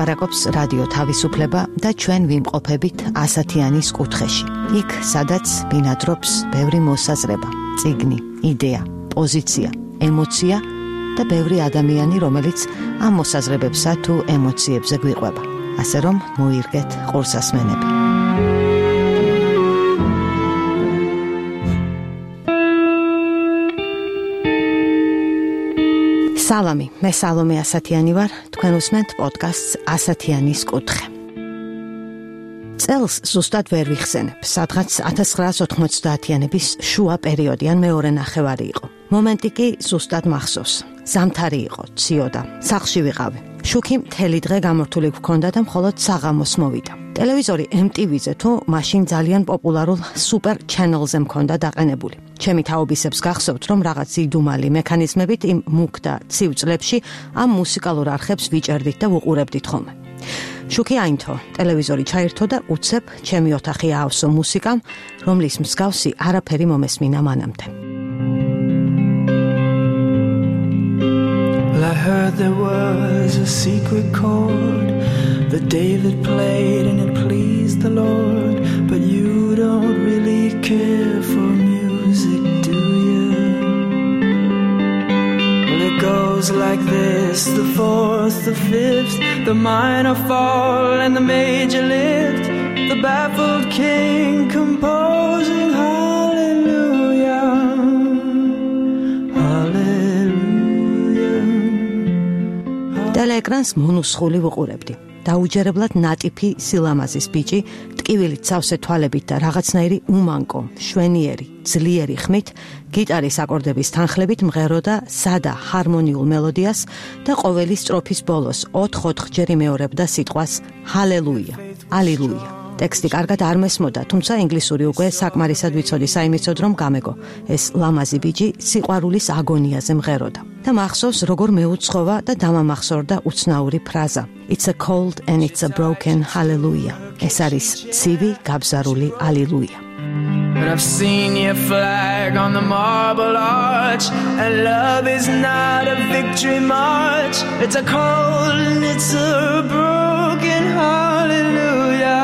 ლაპარაკობს რადიო თავისუფლება და ჩვენ ვიმყოფებით ასათიანის კუთხეში. იქ, სადაც ბინადრობს ბევრი მოსაზრება, წიგნი, იდეა, პოზიცია, ემოცია და ბევრი ადამიანი, რომელიც ამ მოსაზრებებსა თუ ემოციებზე გვიყვება. ასე რომ მოირგეთ ყურსასმენები. სალამი, მე სალომე ასათიანი ვარ, თქვენ უსმენთ პოდკასტს ასათიანის კუთხე. წელს ზუსტად ვერ ვიხსენებ, სადღაც 1990-იანების შუა პერიოდი ან მეორე ნახევარი იყო. მომენტი კი ზუსტად მახსოვს. ზამთარი იყო, ციოდა, სახლში ვიყავი. შუქი მთელი დღე გამორთული გქონდა და მხოლოდ საღამოს მოვიდა. ტელევიზორი MTV-ზე თუ მაშინ ძალიან პოპულარულ Super Channel-ზე მქონდა დაყენებული. ჩემი თაობისებს გახსოვთ, რომ რაღაც იდუმალი მექანიზმებით იმ მუქ და ცივ წლებში ამ მუსიკალურ არხებს ვიჭერდით და ვუყურებდით ხოლმე. შუქი აინთო, ტელევიზორი ჩაირთო და უცებ ჩემი ოთახი აავსო მუსიკამ, რომლის მსგავსი არაფერი მომესმინა მანამდე. I heard there was a secret chord that David played and it pleased the Lord, but you don't really care for music, do you? Well, it goes like this, the fourth, the fifth, the minor fall and the major lift, the baffled king composing hallelujah, hallelujah. ტელეეკრანს მონუსხული ვუყურებდი. დაუჯერებლად ნატიფი სილამაზის ბიჭი, ტკივილით სავსე თვალებით და რაღაცნაირი უმანკო, შვენიერი, ძლიერი ხმით, გიტარის აკორდების თანხლებით მღეროდა სადა ჰარმონიულ მელოდიას და ყოველი სტროფის ბოლოს 4-4 ჯერ იმეორებდა სიტყვას ჰალელუია, ალილუია. ტექსტი კარგად არ მესმოდა, თუმცა ინგლისური უკვე საკმარისად ვიცოდი საიმიცოდ, რომ გამეგო. ეს ლამაზი ბიჭი სიყვარულის აგონიაზე მღეროდა. და მახსოვს, როგორ მეუცხოვა და დამამახსოვრდა უცნაური ფრაზა. It's a cold and it's a broken hallelujah. ეს არის ცივი, გაბზარული ალილუია. But I've seen your flag on the marble arch, and love is not a victory march. It's a cold and it's a broken hallelujah,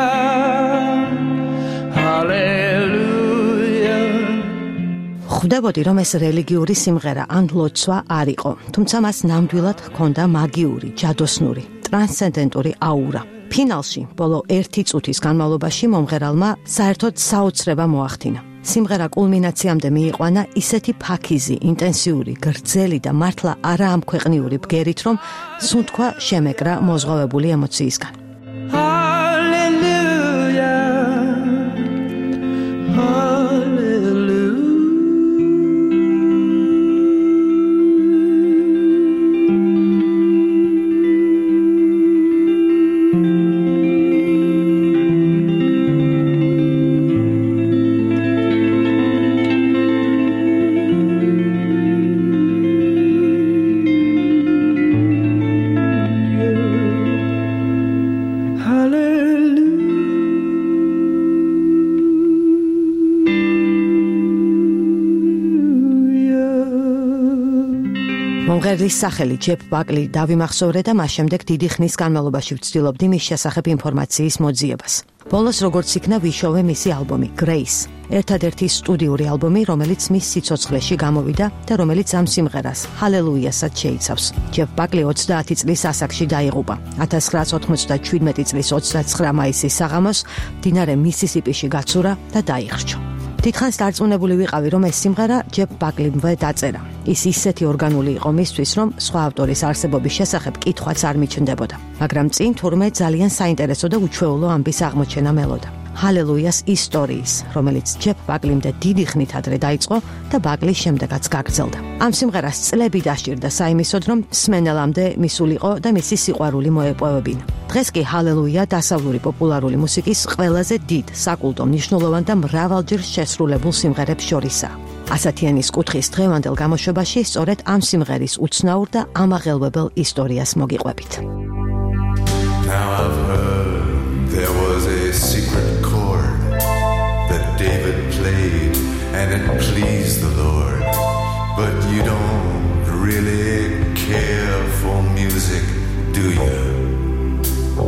hallelujah. ხვდებოდი, რომ ეს რელიგიური სიმღერა ან ლოცვა არ იყო, თუმცა მას ნამდვილად ჰქონდა მაგიური, ჯადოსნური, ტრანსცენდენტური აურა. ფინალში, ბოლო 1 წუთის განმავლობაში მომღერალმა საერთოდ საოცრება მოახდინა. სიმღერა კულმინაციამდე მიიყვანა ისეთი ფაქიზი, ინტენსიური, გრძელი და მართლა არაამქვეყნიური ბგერით, რომ სუნთქვა შემეკრა მოზღვავებული ემოციისგან. მომღერლის სახელი ჯეფ ბაკლი დავიმახსოვრე და მას შემდეგ დიდი ხნის განმავლობაში ვცდილობდი მის შესახებ ინფორმაციის მოძიებას. ბოლოს როგორც იქნა ვიშოვე მისი ალბომი Grace, ერთადერთი სტუდიური ალბომი, რომელიც მის სიცოცხლეში გამოვიდა და რომელიც ამ სიმღერას ჰალელუიასაც შეიცავს. ჯეფ ბაკლი 30 წლის ასაკში დაიღუპა. 1997 წლის 29 მაისის საღამოს მდინარე მისისიპიში გაცურა და დაიხრჩო. დიდხანს დარწმუნებული ვიყავი, რომ ეს სიმღერა ჯეფ ბაკლიმვე დაწერა. ის ისეთი ორგანული იყო მისთვის, რომ სხვა ავტორის არსებობის შესახებ კითხვაც არ მიჩნდებოდა. მაგრამ წინ თურმე ძალიან საინტერესო და უჩვეულო ამბის აღმოჩენა მელოდა. ჰალელუიას ისტორიის, რომელიც ჯეფ ბაკლიმდე დიდი ხნით ადრე დაიწყო და ბაკლის შემდეგაც გაგრძელდა. ამ სიმღერას წლები დასჭირდა საიმისოდ, რომ მსმენელამდე მისულიყო და მისი სიყვარული მოეპოვებინა. დღეს კი ჰალელუია დასავლური პოპულარული მუსიკის ყველაზე დიდ, საკულტო, მნიშვნელოვან და მრავალჯერ შესრულებულ სიმღერებს შორისაა. ასათიანის კუთხის დღევანდელ გამოშვებაში სწორედ ამ სიმღერის უცნაურ და ამაღელვებელ ისტორიას მოგიყვებით. Now I've heard there was a secret chord that David played and it pleased the Lord, but you don't really care for music, do you?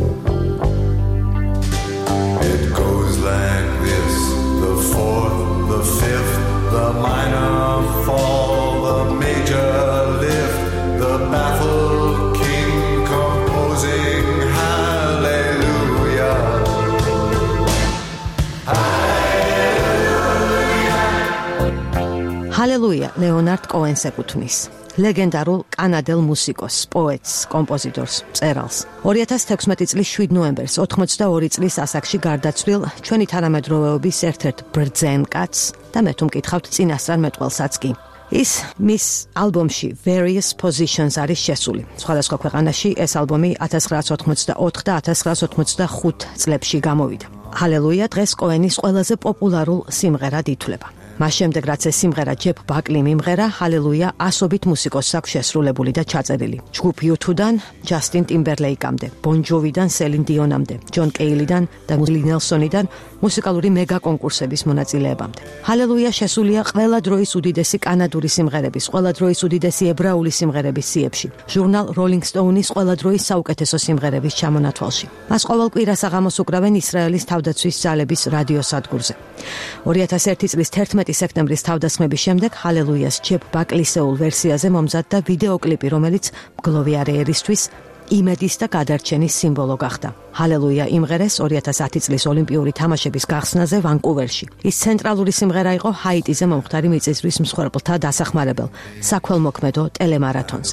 ჰალელუია ლეონარდ კოენს ეკუთვნის. ლეგენდარულ კანადელ მუსიკოსს, პოეტს, კომპოზიტორს, მწერალს. 2016 წლის 7 ნოემბერს 82 წლის ასაკში გარდაცვლილ ჩვენი თანამედროვეობის ერთ-ერთ ბრძენკაცს და მე თუ მკითხავთ წინასწარ მეტყველსაც კი. ის მის ალბომში Various Positions არის შესული. სხვადასხვა ქვეყანაში ეს ალბომი 1984 და 1985 წლებში გამოვიდა. ჰალელუია დღეს კოენის ყველაზე პოპულარულ სიმღერად ითვლება. მას შემდეგ რაც ეს სიმღერა ჯეფ ბაკლიმ იმღერა, ჰალელუია ასობით მუსიკოსს აქვს შესრულებული და ჩაწერილი. ჯგუფ U2-დან ჯასტინ ტიმბერლეიკამდე, ბონ ჯოვიდან სელინ დიონამდე, ჯონ კეილიდან და ვილი ნელსონიდან მუსიკალური მეგა კონკურსების მონაწილეებამდე. ჰალელუია შესულია ყველა დროის უდიდესი კანადური სიმღერების, ყველა დროის უდიდესი ებრაული სიმღერების სიებში. ჟურნალ Rolling Stone-ის ყველა დროის საუკეთესო სიმღერების ჩამონათვალში. მას ყოველ კვირას აღამოს უკრავენ ისრაელის თავდაცვის ძალების რადიო სადგურზე. 2001 წლის 11 სექტემბრის თავდასხმების შემდეგ ჰალელუიას ჯეფ ბაკლისეულ ვერსიაზე მომზადდა ვიდეოკლიპი, რომელიც მგლოვიარეერისთვის იმედის და გადარჩენის სიმბოლო გახდა. ჰალელუია იმღერეს 2010 წლის ოლიმპიური თამაშების გახსნაზე ვანკუვერში. ის ცენტრალური სიმღერა იყო ჰაიტიზე მომხდარი მიწისძვრის მსხვერპლთა დასახმარებელ საქველმოქმედო ტელემარათონზე.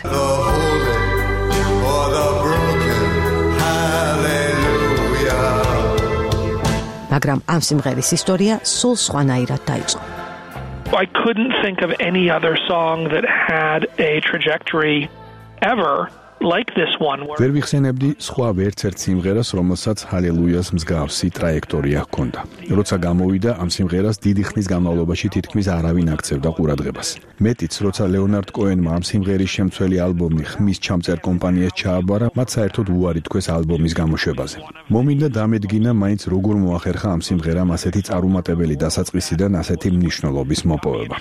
მაგრამ ამ სიმღერის ისტორია სულ სხვანაირად დაიწყო. I couldn't think of any other song that had a trajectory ever like this one. ვერ ვიხსენებდი სხვა ვერცერთ სიმღერას, რომელსაც ჰალელუიას მსგავსი ტრაექტორია ჰქონდა. როცა გამოვიდა ამ სიმღერას დიდი ხნის განმავლობაში თითქმის არავინ აქცევდა ყურადღებას. მეტიც, როცა ლეონარდ კოენმა ამ სიმღერის შემცველი ალბომი ხმის ჩამწერ კომპანიას ჩააბარა, მათ საერთოდ უარი თქვეს ალბომის გამოშვებაზე. მომინდა დამედგინა მაინც როგორ მოახერხა ამ სიმღერამ ასეთი წარუმატებელი დასაწყისიდან ასეთი მნიშვნელობის მოპოვება.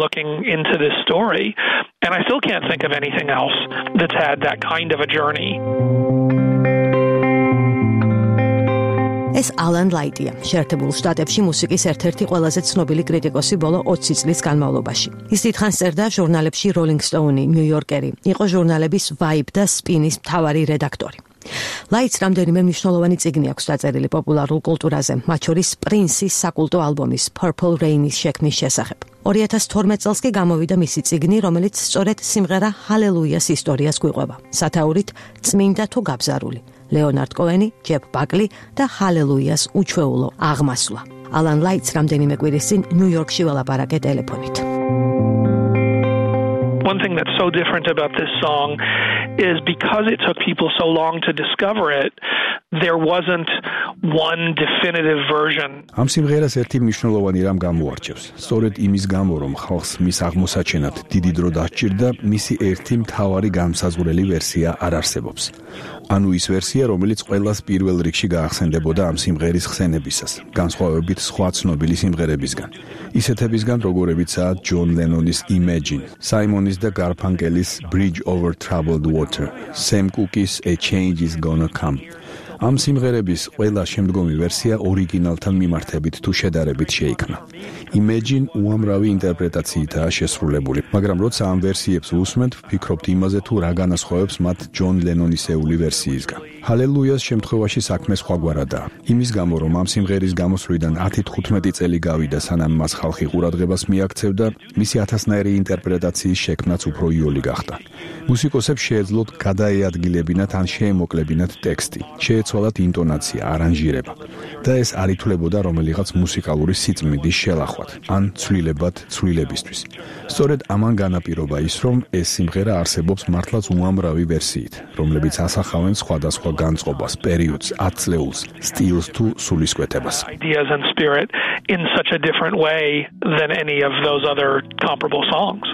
And I still can't think of anything else that's had that kind of a journey. ეს ალან ლაიტია, შეერთებულ შტატებში მუსიკის ერთ-ერთი ყველაზე ცნობილი კრიტიკოსი ბოლო 20 წლის განმავლობაში. ის დიდხანს წერდა ჟურნალებში Rolling Stone, New Yorker, იყო ჟურნალების Vibe და Spin-ის მთავარი რედაქტორი. ლაიტს რამდენიმე მნიშვნელოვანი წიგნი აქვს დაწერილი პოპულარულ კულტურაზე, მათ შორის პრინსის საკულტო ალბომის Purple Rain-ის შექმნის შესახებ. 2012 წელს კი გამოვიდა მისი წიგნი, რომელიც სწორედ სიმღერა ჰალელუიას ისტორიას გვიყვება. სათაურით წმინდა თუ გაბზარული. ლეონარდ კოენი, ჯეფ ბაკლი და ჰალელუიას უჩვეულო აღმასვლა. ალან ლაიტს რამდენიმე კვირის წინ ნიუ-იორკში ველაპარაკე ტელეფონით. One thing that's so different about this song is because it took people so long to discover it, there wasn't one definitive version. ამ სიმღერას ერთი მნიშვნელოვანი რამ გამოარჩევს. სწორედ იმის გამო, რომ ხალხს მის აღმოსაჩენად დიდი დრო დასჭირდა, მისი ერთი მთავარი განსაზღვრელი ვერსია არ არსებობს. ანუ ის ვერსია, რომელიც ყველას პირველ რიგში გაახსენდებოდა ამ სიმღერის ხსენებისას, განსხვავებით სხვა ცნობილი სიმღერებისგან. ისეთებისგან, როგორებიცაა ჯონ ლენონის Imagine, საიმონის და გარფანკელის Bridge Over Troubled Water, Sam Cooke's A Change Is Gonna Come. ამ სიმღერების ყველა შემდგომი ვერსია ორიგინალთან მიმართებით თუ შედარებით შეიქმნა. Imagine უამრავი ინტერპრეტაციითაა შესრულებული, მაგრამ როცა ამ ვერსიებს უსმენთ, ვფიქრობთ იმაზე თუ რა განასხვავებს მათ ჯონ ლენონისეული ვერსიისგან. ჰალელუიას შემთხვევაში საქმე სხვაგვარადაა. იმის გამო, რომ ამ სიმღერის გამოსვლიდან 10-15 წელი გავიდა, სანამ მას ხალხი ყურადღებას მიაქცევდა, მისი ათასნაირი ინტერპრეტაციის შექმნაც უფრო იოლი გახდა. მუსიკოსებს შეეძლოთ გადაეადგილებინათ ან შეემოკლებინათ ტექსტი, შეეცვალათ ინტონაცია, არანჟირება და ეს არ ითვლებოდა რომელიღაც მუსიკალური სიწმინდის შელახვად ან ცვლილებად ცვლილებისთვის. სწორედ ამან განაპირობა ის, რომ ეს სიმღერა არსებობს მართლაც უამრავი ვერსიით, რომლებიც ასახავენ სხვადასხვა განწყობას, პერიოდს, ათწლეულს, სტილს თუ სულისკვეთებას. Ideas and spirit in such a different way than any of those other comparable songs.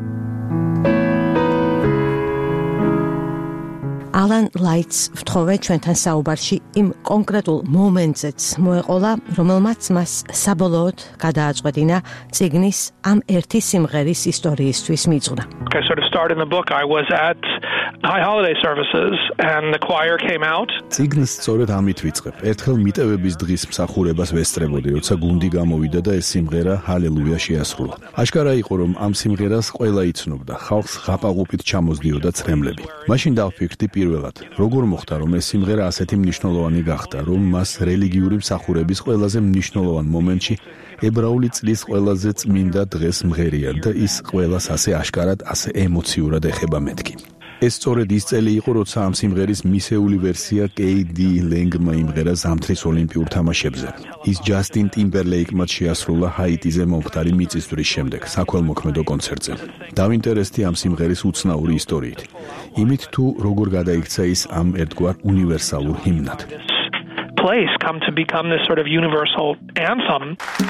ალან ლაიტს ვთხოვე ჩვენთან საუბარში იმ კონკრეტულ მომენტზეც მოეყოლა, რომელმაც მას საბოლოოდ გადააწყვეტინა წიგნის ამ ერთი სიმღერის ისტორიისთვის მიწვნა. I sort of started in the book. I was at High Holiday Services and the choir came out. წიგნს სწორედ ამით ვიწყებ. ერთხელ მიტევების დღის მსახურებას ვესწრებოდი, როცა გუნდი გამოვიდა და ეს სიმღერა ჰალელუია შეასრულა. აშკარა იყო, რომ ამ სიმღერას ყველა იცნობდა, ხალხს ღაპაღუპით ჩამოსდიოდა ცრემლები. მაშინ დავფიქრდი პირველად, როგორ მოხდა, რომ ეს სიმღერა ასეთი მნიშვნელოვანი გახდა, რომ მას რელიგიური მსახურების ყველაზე მნიშვნელოვან მომენტში ებრაული წლის ყველაზე წმინდა დღეს მღერიან და ის ყველას ასე აშკარად, ასე ემოციურად ეხება მეთქი. ეს სწორედ ის წელი იყო, როცა ამ სიმღერის მისეული ვერსია KD Lang-მა იმღერა ზამთრის ოლიმპიურ თამაშებზე. ის ჯასტინ ტიმბერლეიკმა შეასრულა ჰაიტიზე მომხდარი მიწისძვრის შემდეგ საქველმოქმედო კონცერტზე. დავინტერესდი ამ სიმღერის უცნაური ისტორიით. იმით თუ როგორ გადაიქცა ის ამ ერთგვარ უნივერსალურ ჰიმნად. Place come to become this sort of universal anthem.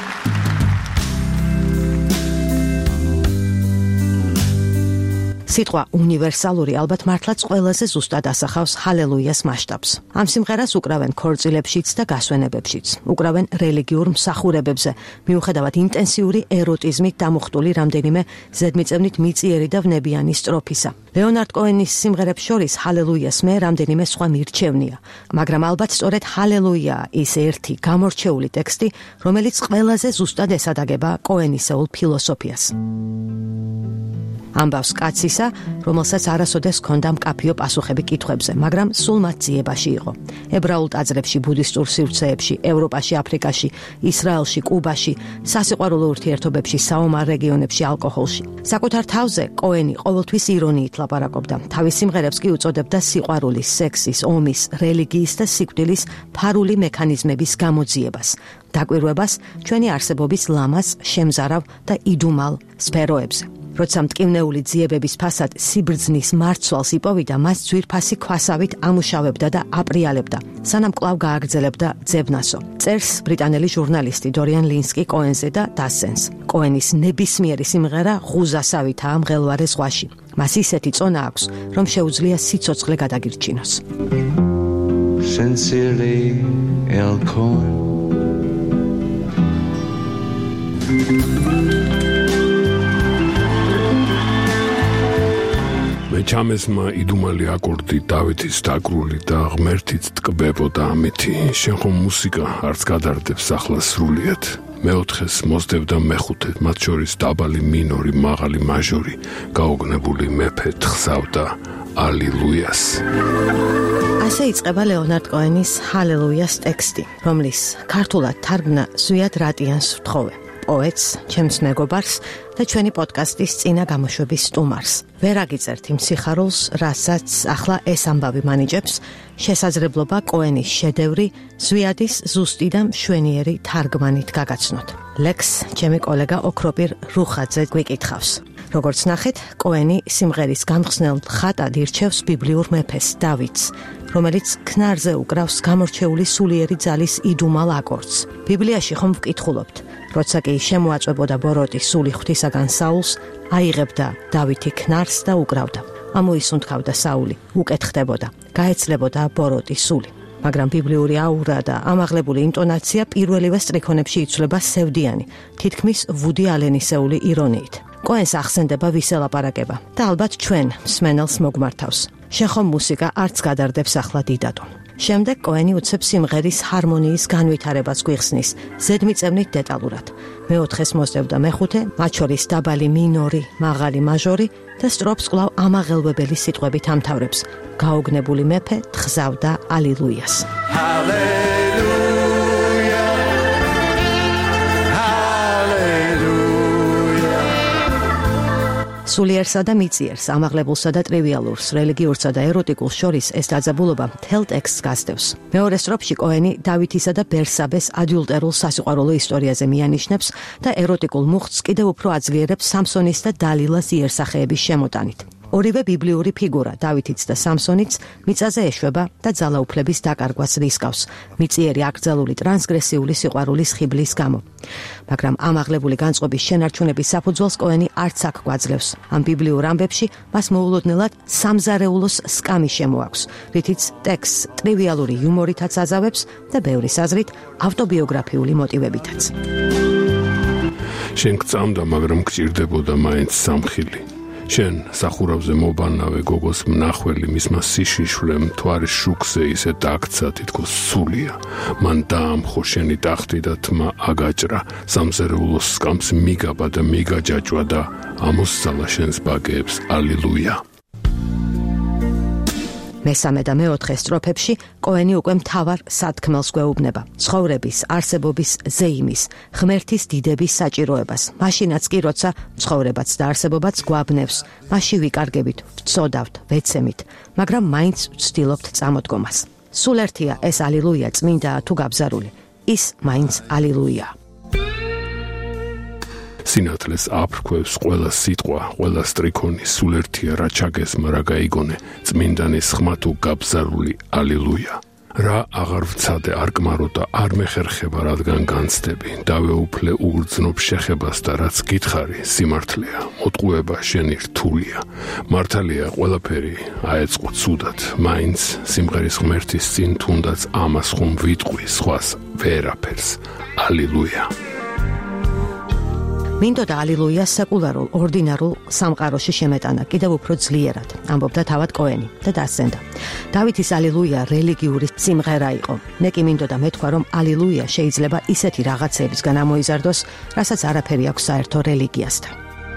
სიტყვა უნივერსალური ალბათ მართლაც ყველაზე ზუსტად ასახავს ჰალელუიას მასშტაბს. ამ სიმღერას უკრავენ ქორწილებშიც და გასვენებებშიც. უკრავენ რელიგიურ მსახურებებზე, მიუხედავად ინტენსიური ეროტიზმით დამუხტული რამდენიმე ზედმიწევნით მიწიერი და ვნებიანი სტროფისა. ლეონარდ კოენის სიმღერებს შორის ჰალელუიას მე რამდენიმე სხვა მირჩევნია, მაგრამ ალბათ სწორედ ჰალელუია ის ერთი გამორჩეული ტექსტი, რომელიც ყველაზე ზუსტად ესადაგება კოენისეულ ფილოსოფიას. ამბავს კაცისა, რომელსაც არასოდეს ჰქონდა მკაფიო პასუხები კითხვებზე, მაგრამ სულ მათ ძიებაში იყო. ებრაულ ტაძრებში, ბუდისტურ სივრცეებში, ევროპაში, აფრიკაში, ისრაელში, კუბაში, სასიყვარულო ურთიერთობებში, საომარ რეგიონებში, ალკოჰოლში. საკუთარ თავზე კოენი ყოველთვის ირონიით ლაპარაკობდა. თავის სიმღერებს კი უწოდებდა სიყვარულის, სექსის, ომის, რელიგიის და სიკვდილის ფარული მექანიზმების გამოძიებას, დაკვირვებას ჩვენი არსებობის ლამაზ, შემზარავ და იდუმალ სფეროებზე. როცა მტკივნეული ძიებების ფასად სიბრძნის მარცვალს იპოვიდა, მას ძვირფასი ქვასავით ამუშავებდა და აპრიალებდა, სანამ კვლავ გააგრძელებდა ძებნასო. წერს ბრიტანელი ჟურნალისტი დორიან ლინსკი კოენზე და დასცენს. კოენის ნებისმიერი სიმღერა ღუზასავითაა მღელვარე ზღვაში. მას ისეთი წონა აქვს, რომ შეუძლია სიცოცხლე გადაგირჩინოს. Sincerely, El Cohen. ჩამესმა იდუმალი აკორდი დავითის დაკრული და ღმერთიც ტკბებოდა ამითი. შენ ხომ მუსიკა არც გადარდებს ახლა სრულიად. მეოთხეს მოსდევდა მეხუთე, მათ შორის დაბალი მინორი, მაღალი მაჟორი, გაოგნებული მეფე თხზავდა ალილუიას. ასე იწყება ლეონარდ კოენის ჰალელუიას ტექსტი, რომლის ქართულად თარგმნა ზვიად რატიანს ვთხოვე. პოეტს, ჩემს მეგობარს და ჩვენი პოდკასტის წინა გამოშვების სტუმარს. ვერ აგიწერთ იმ სიხარულს, რასაც ახლა ეს ამბავი მანიჭებს, შესაძლებლობა კოენის შედევრი ზვიადის ზუსტი და მშვენიერი თარგმანით გაგაცნოთ. ლექს ჩემი კოლეგა ოქროპირ რუხაძე გვიკითხავს. როგორც ნახეთ, კოენი სიმღერის გამხსნელ ხატად ირჩევს ბიბლიურ მეფეს დავითს, რომელიც ქნარზე უკრავს გამორჩეული სულიერი ძალის იდუმალ აკორდს. ბიბლიაში ხომ ვკითხულობთ, როცა კი შემოაწვებოდა ბოროტი სული ღვთისაგან საულს, აიღებდა დავითი ქნარს და უკრავდა. ამოისუნთქავდა საული, უკეთ ხდებოდა, გაეცლებოდა ბოროტი სული. მაგრამ ბიბლიური აურა და ამაღლებული ინტონაცია პირველივე სტრიქონებში იცვლება სევდიანი, თითქმის ვუდი ალენისეული ირონიით. კოენს ახსენდება ვისელაპარაკება და ალბათ ჩვენ მსმენელს მოგმართავს. შენ ხომ მუსიკა არც გადარდებს ახლა დიდადო. შემდეგ კოენი უცებს სიმღერის ჰარმონიის განვითარებას გვიხსნის, ზედმიწევნით დეტალურად. მეოთხეს მოსდევდა მეხუთე, მათ შორის დაბალი მინორი, მაღალი მაჟორი და სტროფს კვლავ ამაღელვებელი სიტყვებით ამთავრებს. გაოგნებული მეფე თხზავდა ალილუიას. სულიერსა და მიწიერს, ამაღლებულსა და ტრივიალურს, რელიგიურსა და ეროტიკულს შორის ეს დაძაბულობა მთელ ტექსტს გასდევს. მეორე სტროფში კოენი დავითისა და ბერსაბეს ადიულტერულ სასიყვარულო ისტორიაზე მიანიშნებს და ეროტიკულ მუხტს კიდევ უფრო აძლიერებს სამსონის და დალილას იერსახეების შემოტანით. ორივე ბიბლიური ფიგურა, დავითიც და სამსონიც, მიწაზე ეშვება და ძალაუფლების დაკარგვას რისკავს, მიწიერი აკრძალული ტრანსგრესიული სიყვარულის ხიბლის გამო. მაგრამ ამაღლებული განწყობის შენარჩუნების საფუძველს კოენი არც აქ გვაძლევს. ამ ბიბლიურ ამბებში მას მოულოდნელად სამზარეულოს სკამი შემოაქვს, რითიც ტექსტს ტრივიალური იუმორითაც აზავებს და ბევრის აზრით ავტობიოგრაფიული მოტივებითაც. შენ გწამდა, მაგრამ გჭირდებოდა მაინც სამხილი. შენ სახურავზე მობანავე გოგოს მნახველი მისმა სიშიშვლემ მთვარის შუქზე ისე დაქცა, თითქოს სულია. მან დაამხო შენი ტახტი და თმა აგაჭრა, სამზარეულოს სკამს მიგაბა და მიგაჯაჭვა და ამოსცალა შენს ბაგეებს ალილუია. მესამე და მეოთხე სტროფებში კოენი უკვე მთავარ სათქმელს გვეუბნება ცხოვრების, არსებობის ზეიმის, ღმერთის დიდების საჭიროებას. მაშინაც კი როცა ცხოვრებაც და არსებობაც გვაბნევს, მაშინ ვიკარგებით, ვწოდავთ, ვეცემით, მაგრამ მაინც ვცდილობთ წამოდგომას. სულ ერთია ეს ალილუია წმინდა თუ გაბზარული. ის მაინც ალილუია. სინათლეს აფრქვევს ყველა სიტყვა, ყველა სტრიქონი, სულ ერთია რა ჩაგესმა, რა გაიგონე, წმინდანის ხმა თუ გაბზარული ალილუია. რა აღარ ვცადე, არ კმარო და არ მეხერხება, რადგან განცდები, დავეუფლე უგრძნობ შეხებას და რაც გითხარი, სიმართლეა, მოტყუება შენი რთულია. მართალია ყველაფერი აეწყო ცუდად, მაინც სიმღერის ღმერთის წინ თუნდაც ამას ხომ ვიტყვი, სხვას ვერაფერს. ალილუია. მინდოდა ალილუია სეკულარულ, ორდინარულ სამყაროში შემეტანა, კიდევ უფრო ძლიერად, ამბობდა თავად კოენი და დასცენდა. დავითის ალილუია რელიგიური სიმღერა იყო. მე კი მინდოდა მეთქვა, რომ ალილუია შეიძლება ისეთი რაღაცებისგან ამოიზარდოს, რასაც არაფერი აქვს საერთო რელიგიასთან.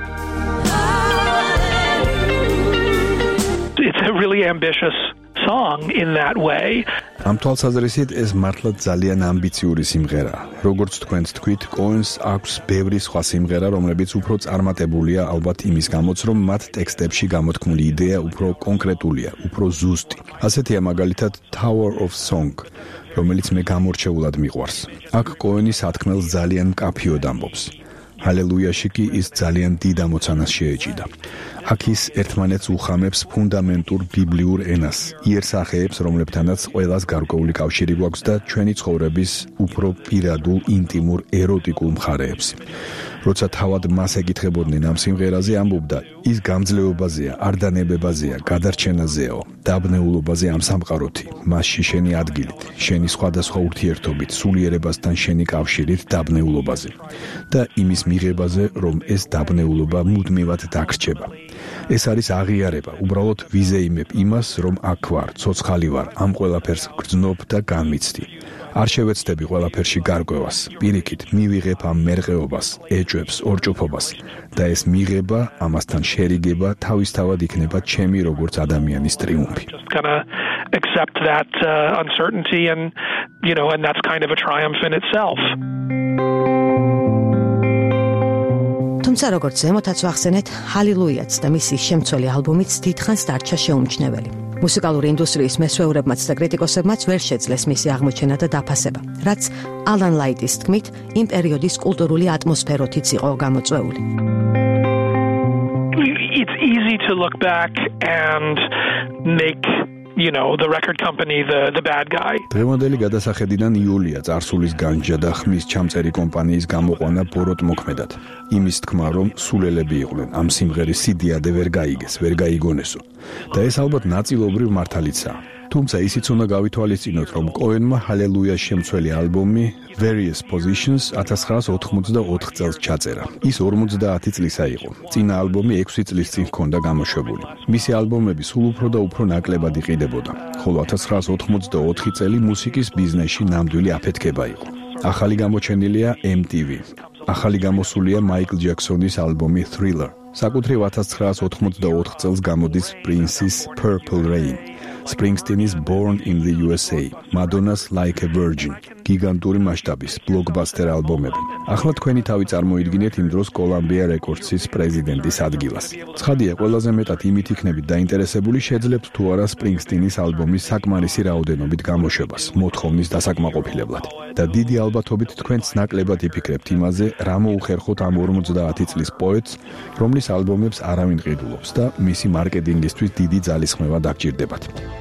It's a really ambitious song in that way. ამ თვალსაზრისით ეს მართლა ძალიან ამბიციური სიმღერაა. როგორც თქვენც თქვით, კოენს აქვს ბევრი სხვა სიმღერა, რომლებიც უფრო წარმატებულია ალბათ იმის გამოც, რომ მათ ტექსტებში გამოთქმული იდეა უფრო კონკრეტულია, უფრო ზუსტი. ასეთია მაგალითად Tower of Song, რომელიც მე გამორჩეულად მიყვარს. აქ კოენი სათქმელს ძალიან მკაფიოდ ამბობს. ჰალელუიაში კი ის ძალიან დიდ ამოცანას შეეჭიდა. აქ ის ერთმანეთს უხამებს ფუნდამენტურ ბიბლიურ ენას, იერსახეებს, რომლებთანაც ყველას გარკვეული კავშირი გვაქვს და ჩვენი ცხოვრების უფრო პირადულ, ინტიმურ, ეროტიკულ მხარეებს. როცა თავად მას ეკითხებოდნენ ამ სიმღერაზე, ამბობდა, ის გამძლეობაზეა, არდანებებაზეა, გადარჩენაზეაო, დაბნეულობაზე ამ სამყაროთი, მასში შენი ადგილით, შენი სხვადასხვა ურთიერთობით, სულიერებასთან შენი კავშირით დაბნეულობაზე და იმის მიღებაზე, რომ ეს დაბნეულობა მუდმივად დაგრჩება. ეს არის აღიარება, უბრალოდ ვიზეიმებ იმას, რომ აქ ვარ, ცოცხალი ვარ, ამ ყველაფერს გრძნობ და განმიცდი. არ შევეცდები ყველაფერში გარკვევას, პირიქით მივიღებ ამ მერყეობას, ეჭვებს, ორჭოფობას და ეს მიღება, ამასთან შერიგება თავისთავად იქნება ჩემი როგორც ადამიანის ტრიუმფი. Accept that uncertainty and that's kind of a triumph in itself. თუმცა როგორც ზემოთაც ვახსენეთ, ჰალილუიაც და მისი შემცველი ალბომიც დიდხანს დარჩა შეუმჩნეველი. მუსიკალური ინდუსტრიის მესვეურებმაც და კრიტიკოსებმაც ვერ შეძლეს მისი აღმოჩენა და დაფასება, რაც ალან ლაიტის თქმით, იმ პერიოდის კულტურული ატმოსფეროთიც იყო გამოწვეული. It's easy to look back and make the record company the bad guy. დღევანდელი გადასახედიდან იულია წარსულის განჯა და ხმის ჩამწერი კომპანიის გამოყვანა ბოროტ მოქმედად. იმის თქმა, რომ სულელები იყვნენ, ამ სიმღერის CD-ადე ვერ გაიგეს, ვერ გაიგონესო. და ეს ალბათ ნაწილობრივ მართალიცაა. თუმცა ისიც უნდა გავითვალისწინოთ, რომ კოენმა ჰალელუიას შემცველი ალბომი Various Positions 1984 წელს ჩაწერა. ის 50 წლისა იყო. წინა ალბომი 6 წლის წინ ჰქონდა გამოშვებული. მისი ალბომები სულ უფრო და უფრო ნაკლებად იყიდებოდა, ხოლო 1984 წელი მუსიკის ბიზნესში ნამდვილი აფეთქება იყო. ახალი გამოჩენილია MTV. ახალი გამოსულია მაიკლ ჯექსონის ალბომი Thriller. საკუთრივ 1984 წელს გამოდის Prince's Purple Rain. Springsteen's Born in the USA, Madonna's Like a Virgin, გიგანტური მასშტაბის ბლოკბასტერ ალბომები. ახლა თქვენი თავი წარმოიდგინეთ იმ დროს Columbia Records-ის პრეზიდენტის ადგილას. ცხადია, ყველაზე მეტად იმით იქნებით დაინტერესებული, შეძლებთ თუ არა Springsteen's ალბომის საკმარისი რაოდენობით გამოშვებას, მოთხოვნის დასაკმაყოფილებლად. და დიდი ალბათობით თქვენც ნაკლებად იფიქრებთ იმაზე, რა მოუხერხოთ ამ 50 წლის პოეტს, რომლის ალბომებს არავინ ყიდულობს და მისი მარკეტინგისთვის დიდი ძალისხმევა დაგჭირდებათ.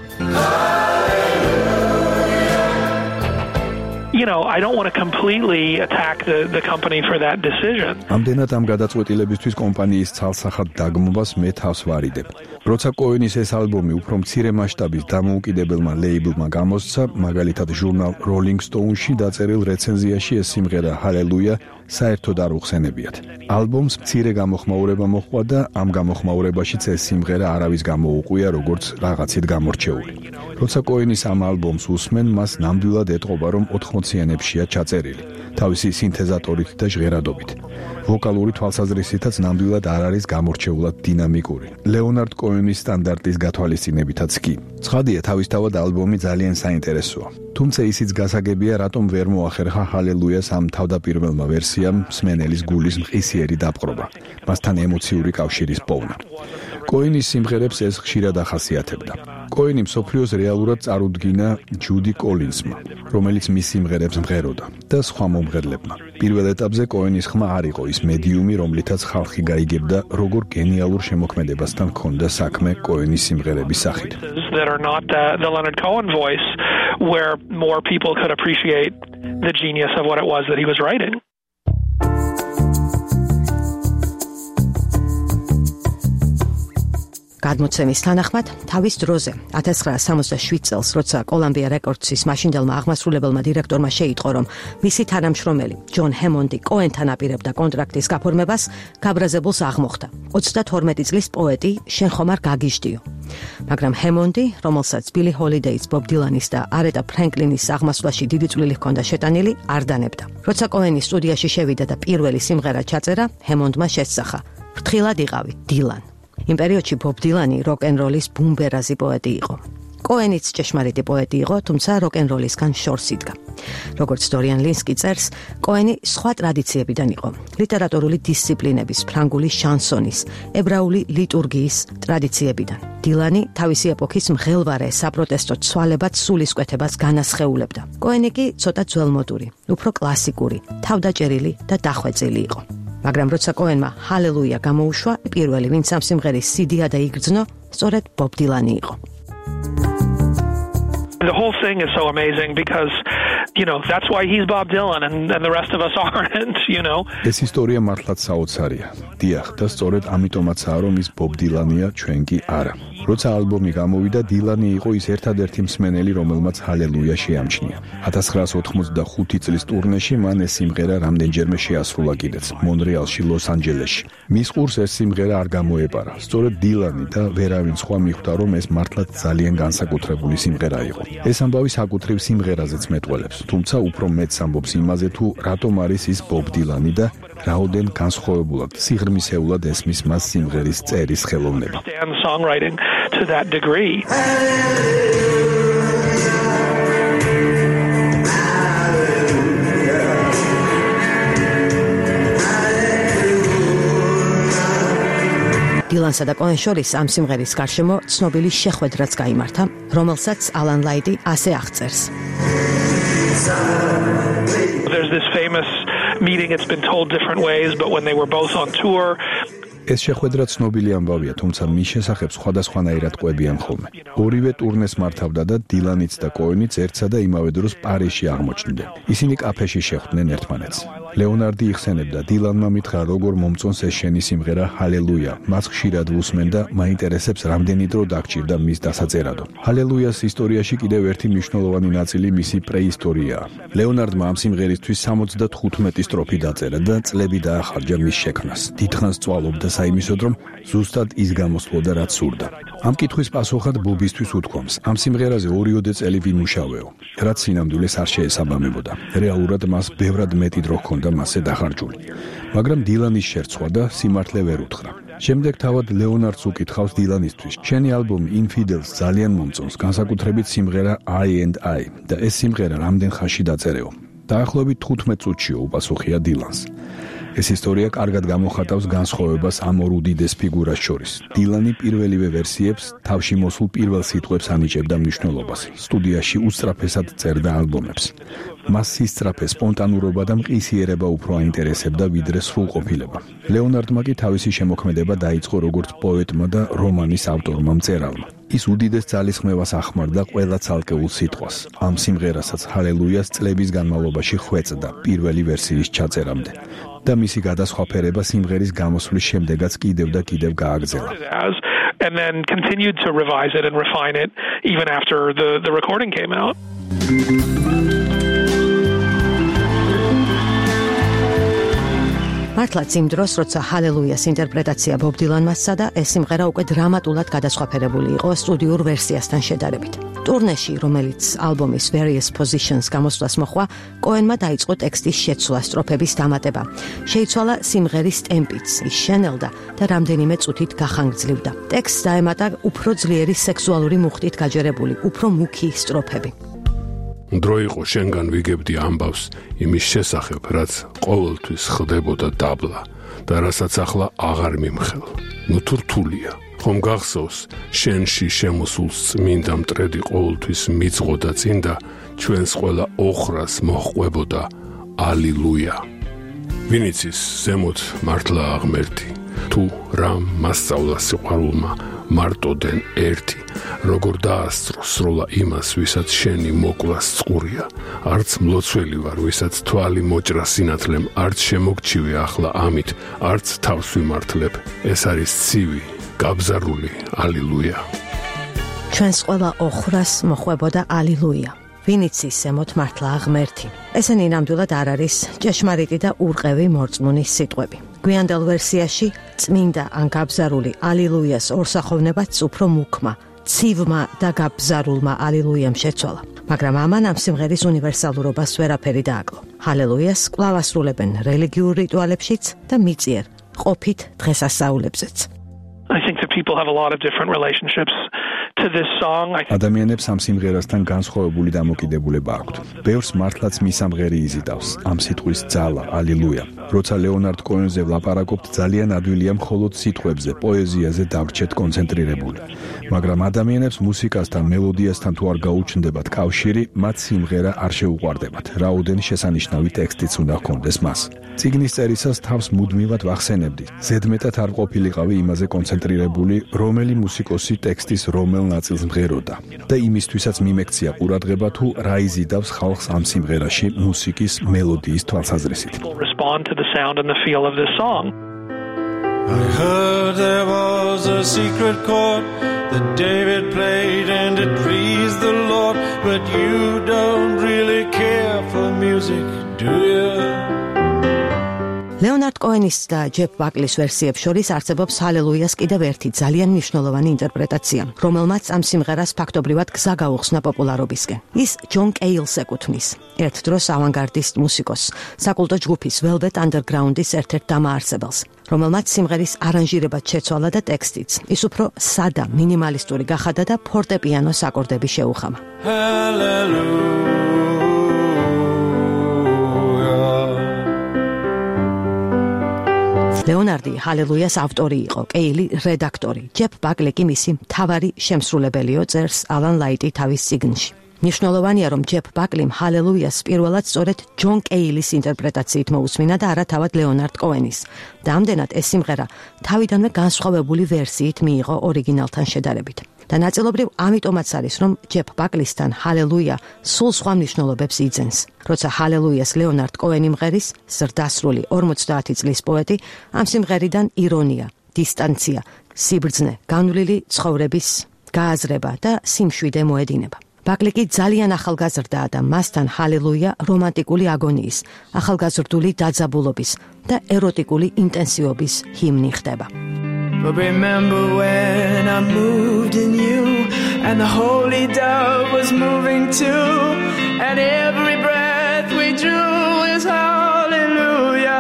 I don't want to completely attack the company for that decision. ამდენად ამ გადაწყვეტილებისთვის კომპანიის ცალსახად დაგმობას მე თავს ვარიდებ. როცა კოენის ეს ალბომი უფრო მცირე მასშტაბის დამოუკიდებელმა ლეიბლმა გამოსცა, მაგალითად ჟურნალ Rolling Stone-ში დაწერილ რეცენზიაში ეს სიმღერა ჰალელუია საერთოდ არ უხსენებიათ. ალბომს მცირე გამოხმაურება მოჰყვა და ამ გამოხმაურებაშიც ეს სიმღერა არავის გამოუყვია როგორც რაღაცით გამორჩეული. როცა კოენის ამ ალბომს უსმენ, მას ნამდვილად ეტყობა, რომ 80-იანებშია ჩაწერილი, თავისი სინთეზატორით და ჟღერადობით. ვოკალური თვალსაზრისითაც ნამდვილად არ არის გამორჩეულად დინამიკური. ლეონარდ კოენის სტანდარტის გათვალისწინებითაც კი. ცხადია, თავისთავად ალბომი ძალიან საინტერესოა. თუმცა ისიც გასაგებია, რატომ ვერ მოახერხა ჰალელუიას ამ თავდაპირველმა ვერსიამ მსმენელის გულის მყისიერი დაპყრობა, მასთან ემოციური კავშირის პოვნა. კოენის სიმღერებს ეს ხშირად ახასიათებდა. კოენი მსოფლიოს რეალურად წარუდგინა ჯუდი კოლინსმა, რომელიც მის სიმღერებს მღეროდა და სხვა მომღერლებმა. პირველ ეტაპზე კოენის ხმა არ იყო ის მედიუმი, რომლითაც ხალხი გაიგებდა, როგორ გენიალურ შემოქმედებასთან ჰქონდა საქმე კოენის სიმღერების სახით. That are not the Leonard Cohen voice, where more people could appreciate the genius of what it was that he was writing. გადმოცემის თანახმად, თავის დროზე 1967 წელს, როცა კოლუმბია რეკორდსის მაშინდელმა აღმასრულებელმა დირექტორმა შეიტყო, რომ მისი თანამშრომელი ჯონ ჰემონდი კოენთან აპირებდა კონტრაქტის გაფორმებას, გაბრაზებულს აღმოხდა 32 წლის პოეტი შენ ხომ არ გაგიჟდიო. მაგრამ ჰემონდი, რომელსაც ბილი ჰოლიდეის, ბობ დილანის და არეტა ფრენკლინის აღმასვლაში დიდი წვლილი ჰქონდა შეტანილი, არ დანებდა. როცა კოენი სტუდიაში შევიდა და პირველი სიმღერა ჩაწერა, ჰემონდმა შესძახა: "ფრთხილად იყავი, დილან." იმ პერიოდში ბობ დილანი როკ-ენ-როლის ბუმბერაზი პოეტი იყო. კოენიც ჭეშმარიტი პოეტი იყო, თუმცა როკ-ენ-როლისგან შორს იდგა. როგორც დორიან ლინსკი წერს, კოენი სხვა ტრადიციებიდან იყო: ლიტერატურული დისციპლინების, ფრანგული შანსონის, ებრაული ლიტურგიის ტრადიციებიდან. დილანი თავისი ეპოქის მღელვარე საპროტესტო ცვალებად სულისკვეთებას განასხეულებდა. კოენი კი ცოტა ძველმოდური, უფრო კლასიკური, თავდაჭერილი და დახვეწილი იყო. მაგრამ როცა კოენმა ჰალელუია გამოუშვა, პირველი ვინც ამ სიმღერის CD-ა და იგრძნო, სწორედ ბობ დილანი იყო. The whole thing is so amazing because, that's why he's Bob Dylan and the rest of us aren't, ეს ისტორია მართლაც საოცარია. დიახ, და სწორედ ამიტომაცაა, რომ ის ბობ დილანია, ჩვენ კი არა. როცა ალბომი გამოვიდა, დილანი იყო ის ერთადერთი მსმენელი, რომელმაც ჰალელუია შეამჩნია. 1985 წლის ტურნეში მან ეს სიმღერა რამდენჯერმე შეასრულა კიდეც, მონრეალში, ლოს-ანჯელესში. მის ყურს ეს სიმღერა არ გამოეპარა. სწორედ დილანი და ვერავინ სხვა მიხვდა, რომ ეს მართლაც ძალიან განსაკუთრებული სიმღერა იყო. ეს ამბავი საკუთრივ სიმღერაზეც მეტყველებს, თუმცა უფრო მეტს ამბობს იმაზე, თუ რატომ არის ის ბობ დილანი და რაოდენ განსხვავებულად, სიღრმისეულად ესმის მას სიმღერის წერის ხელოვნება. To that degree. დილანსა და კოენ შორის ამ სიმღერის გარშემო ცნობილი შეხვედრაც გაიმართა, რომელსაც ალან ლაიდი ასე აღწერს. There's this famous meeting, it's been told different ways, but when they were both on tour, ეს შეხვედრა ცნობილი ამბავია, თუმცა მის შესახებ სხვადასხვანაირად ყვებიან ხოლმე. ორივე ტურნეს მართავდა და დილანიც და კოენიც ერთსა და იმავე დროს პარიზში აღმოჩნდნენ. ისინი კაფეში შეხვდნენ ერთმანეთს. ლეონარდი იხსენებდა, დილანმა მითხრა, როგორ მომწონს ეს შენი სიმღერა ჰალელუია. მას ხშირად ვუსმენ და მაინტერესებს, რამდენი დრო დაგჭირდა მის დასაწერადო. ჰალელუიას ისტორიაში კიდევ ერთი მნიშვნელოვანი ნაწილი მისი პრეისტორიაა. ლეონარდმა ამ სიმღერისთვის 75 სტროფი დაწერა და წლები დაახარჯა მის შექმნას. დიდხანს წვალობდა საიმისოდ, რომ ზუსტად ის გამოსვლოდა, რაც სურდა. ამ კითხვის პასუხად ბობისთვის უთქვამს, ამ სიმღერაზე 2 წელი ვიმუშავეო, რაც სინამდვილეს არ შეესაბამებოდა. რეალურად მას ბევრად მეტი დრო ჰქონდა მასზე დახარჯული. მაგრამ დილანის შერცვა და სიმართლე ვერ უთხრა. შემდეგ თავად ლეონარდს უკითხავს დილანისთვის, შენი ალბომი Infidels ძალიან მომწონს, განსაკუთრებით სიმღერა I and I და ეს სიმღერა რამდენ ხანში დაწერეო. დაახლოებით 15 წუთშიო, უპასუხია დილანს. ეს ისტორია კარგად გამოხატავს განსხვავებას ამ ორ უდიდეს ფიგურას შორის. დილანი პირველივე ვერსიებს თავში მოსულ პირველ სიტყვებს ანიჭებდა მნიშვნელობას. სტუდიაში უსწრაფესად წერდა ალბომებს. მას სისწრაფე, სპონტანურობა და მყისიერება უფრო აინტერესებდა ვიდრე სრულყოფილება. ლეონარდმა კი თავისი შემოქმედება დაიწყო როგორც პოეტმა და რომანის ავტორმა მწერალმა. ის უდიდეს ძალისხმევას ახმარდა ყველა ცალკეულ სიტყვას. ამ სიმღერასაც ჰალელუიას წლების განმავლობაში ხვეწდა პირველი ვერსიის ჩაწერამდე. და მისი გადასხვაფერება სიმღერის გამოსვლის შემდეგაც კიდევ და კიდევ გააგრძელა. And then continued to revise it and refine it even after the recording came out. მართლაც იმ დროს, როცა ჰალელუიას ინტერპრეტაცია ბობ დილანმა სცადა, ეს სიმღერა უკვე დრამატულად გადასხვაფერებული იყო სტუდიურ ვერსიასთან შედარებით. ტურნეში, რომელიც ალბომის Various Positions გამოსვლას მოჰყვა, კოენმა დაიწყო ტექსტის შეცვლა, სტროფების დამატება. შეიცვალა სიმღერის ტემპიც, ის შენელდა და რამდენიმე წუთით გახანგრძლივდა. ტექსტს დაემატა უფრო ძლიერი სექსუალური მუხტით გაჯერებული, უფრო მუქი სტროფები. დრო იყო შენგან ვიგებდი ამბავს იმის შესახებ, რაც ყოველთვის ხდებოდა დაბლა და რასაც ახლა აღარ მიმხელ. ნუ თუ რთულია, ხომ გახსოვს შენში შემოსულს წმინდა მტრედი ყოველთვის მიძღოდა წინ და ჩვენს ყველა ოხრას მოჰყვებოდა ალილუია. ვინიცის ზემოთ მართლა აღმერთი, თუ რამ მასწავლა სიყვარულმა მარტოდენ ერთი, როგორ დაასწრო სროლა იმას, ვისაც შენი მოკლას წყურია, არც მლოცველი ვარ, ვისაც თვალი მოჭრა სინათლემ, არც შემოგჩივი ახლა ამით, არც თავს ვიმართლებ, ეს არის ცივი, გაბზარული ალილუია. ჩვენს ყველა ოხრას მოხვებოდა ალილუია. ვინიცის ზემოთ მართლა აღმერთი. ესენი ნამდვილად არ არის ჭეშმარიტი და ურყევი მორწმუნის სიტყვები. გვიანდელ ვერსიაში წმინდა ან გაბზარული ალილუიას ორსახოვნებაც უფრო მუქმა, ცივმა და გაბზარულმა ალილუიამ შეცვალა. მაგრამ ამან ამ სიმღერის უნივერსალურობას ვერაფერი დააკლო. ჰალელუიას კვლავ ასრულებენ რელიგიურ რიტუალებშიც და მიწიერ ყოფით დღესასწაულებზეც. I think that people have a lot of different relationships to this song. ადამიანებს ამ სიმღერასთან განსხვავებული დამოკიდებულება აქვთ. ბევრს მართლაც მისამღერი იზიდავს, ამ სიტყვის ძალა, ალილუია. როცა ლეონარდ კოენზე ვლაპარაკობთ, ძალიან ადვილია მხოლოდ სიტყვებზე, პოეზიაზე დავრჩეთ კონცენტრირებული. მაგრამ ადამიანებს მუსიკასთან, მელოდიასთან თუ არ გაუჩნდებათ კავშირი, მათ სიმღერა არ შეუყვარდებათ. რაოდენ შესანიშნავი ტექსტიც უნდა ჰქონდეს მას. წიგნის წერისას თავს მუდმივად ვახსენებდი. ზედმეტად არ ყოფილიყავი იმაზე კონცენტრირებული, რომელი მუსიკოსი ტექსტის რომელ ნაწილს მღეროდა და იმისთვისაც მიმექცია ყურადღება თუ რა იზიდავს ხალხს ამ სიმღერაში მუსიკის მელოდიის თვალსაზრისით. Respond to the sound and the feel of this song. I heard there was a secret chord that David played and it pleased the Lord, but you don't really care for music, do you? ლეონარდ კოენის და ჯეფ ბაკლის ვერსიებს შორის არსებობს ჰალელუიას კიდევ ერთი ძალიან მნიშვნელოვანი ინტერპრეტაცია, რომელმაც ამ სიმღერას ფაქტობრივად გზა გაუხსნა პოპულარობისკენ. ის ჯონ კეილს ეკუთვნის, ერთ დროს ავანგარდისტ მუსიკოსს, საკულტო ჯგუფის Velvet Underground-ის ერთ-ერთ დამაარსებელს, რომელმაც სიმღერის არანჟირება შეცვალა და ტექსტიც. ის უფრო სადა, მინიმალისტური გახადა და ფორტეპიანოს აკორდები შეუხამა. Hallelujah. ლეონარდი ჰალელუიას ავტორი იყო, კეილი რედაქტორი, ჯეფ ბაკლი კი მისი მთავარი შემსრულებელიო, წერს ალან ლაიტი თავის წიგნში. მნიშვნელოვანია, რომ ჯეფ ბაკლიმ ჰალელუიას პირველად სწორედ ჯონ კეილის ინტერპრეტაციით მოусმინა და არა თავად ლეონარდ კოენის. და ამდენად ეს სიმღერა თავიდანვე განსხვავებული ვერსიით მიიღო ორიგინალთან შედარებით. და ნაწილობრივ ამიტომაც არის, რომ ჯეფ ბაკლისთან ჰალელუია სულ სხვა მნიშვნელობებს იძენს. როცა ჰალელუიას ლეონარდ კოენი მღერის, ზრდასრული 50 წლის პოეტი ამ სიმღერიდან ირონია, დისტანცია, სიბრძნე, განვლილი ცხოვრების გააზრება და სიმშვიდე მოედინება. ბაკლი კი ძალიან ახალგაზრდაა და მასთან ჰალელუია რომანტიკული აგონიის, ახალგაზრდული დაძაბულობის და ეროტიკული ინტენსივობის ჰიმნი ხდება. But remember when I moved in you and the holy dove was moving too, and every breath we drew is hallelujah.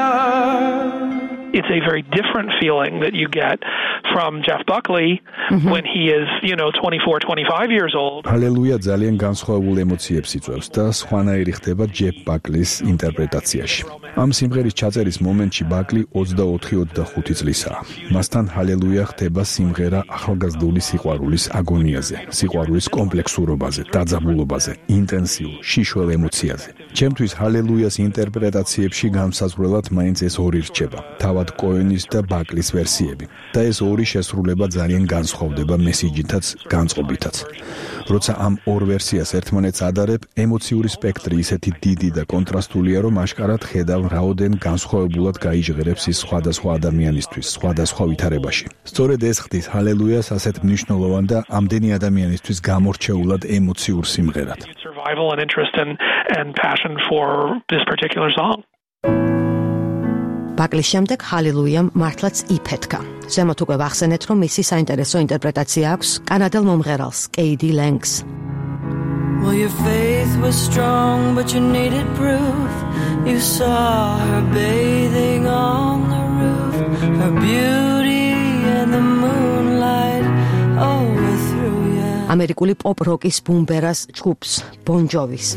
It's a very different feeling that you get from Jeff Buckley when he is, 24, 25 years old. ჰალელუია ძალიან განსხვავებულ ემოციებს იწვევს და სხვანაირი ხდება ჯეფ ბაკლის ინტერპრეტაციაში. ამ სიმღერის ჩაწერის მომენტში ბაკლი 24-25 წლისაა. მასთან ჰალელუია ხდება სიმღერა ახალგაზრდული სიყვარულის აგონიაზე, სიყვარულის კომპლექსურობაზე, დაძაბულობაზე, ინტენსიურ, შიშველ ემოციაზე. ჩემთვის ჰალელუიას ინტერპრეტაციებში განსაზღვრელად მაინც ეს ორი რჩება, თავად კოენის და ბაკლის ვერსიები. და ეს ორი შესრულება ძალიან განსხვავდება მესიჯითაც, განწყობითაც. როცა ამ ორ ვერსიას ერთმანეთს ადარებ, ემოციური სპექტრი ისეთი დიდი და კონტრასტულია, რომ აშკარად ხედავ რაოდენ განსხვავებულად გაიჟღერებს ის სხვადასხვა ადამიანისთვის, სხვადასხვა ვითარებაში. სწორედ ეს ხდის ჰალელუიას ასეთ მნიშვნელოვან და ამდენი ადამიანისთვის გამორჩეულად ემოციურ სიმღერად. Survival and interest and passion for this particular song. ბაკლის შემდეგ ჰალელუიამ მართლაც იფეთქა. ზემოთ უკვე ვახსენეთ, რომ მისი საინტერესო ინტერპრეტაცია აქვს კანადელ მომღერალს, K.D. Langs. Well, your faith was strong, but you needed proof. You saw her bathing on the roof, her beauty and the moonlight overthrew you. ამერიკული pop rock-ის ბუმბერას ჯგუფს, Bon Jovis.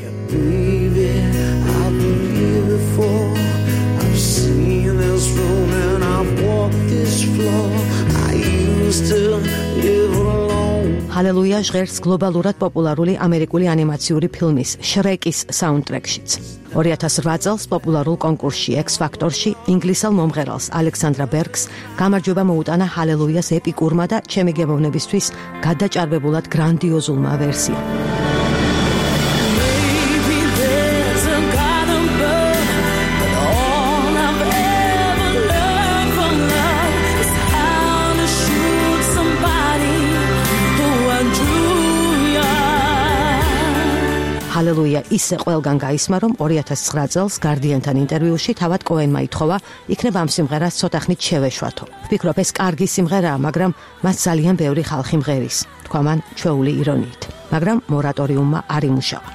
I've seen this room and I've walked this floor. I used to live alone. ჰალელუია ჟღერს გლობალურად პოპულარული ამერიკული ანიმაციური ფილმის შრეკის საუნდტრეკშიც. 2008 წელს პოპულარულ კონკურსში X Factor-ში ინგლისელ მომღერალს ალექსანდრა ბერგს გამარჯვება მოუტანა ჰალელუიას ეპიკურმა და ჩემი გემოვნებისთვის გადაჭარბებულად გრანდიოზულმა ვერსიამ. ჰალელუია ისე ყველგან გაისმა, რომ 2009 წელს Guardian-თან ინტერვიუში თავად კოენმა ითხოვა, იქნებ ამ სიმღერას ცოტახნით შევეშვათო. ვფიქრობ, ეს კარგი სიმღერაა, მაგრამ მას ძალიან ბევრი ხალხი მღერის, თქვა მან ჩვეული ირონიით. მაგრამ მორატორიუმმა არ იმუშავა.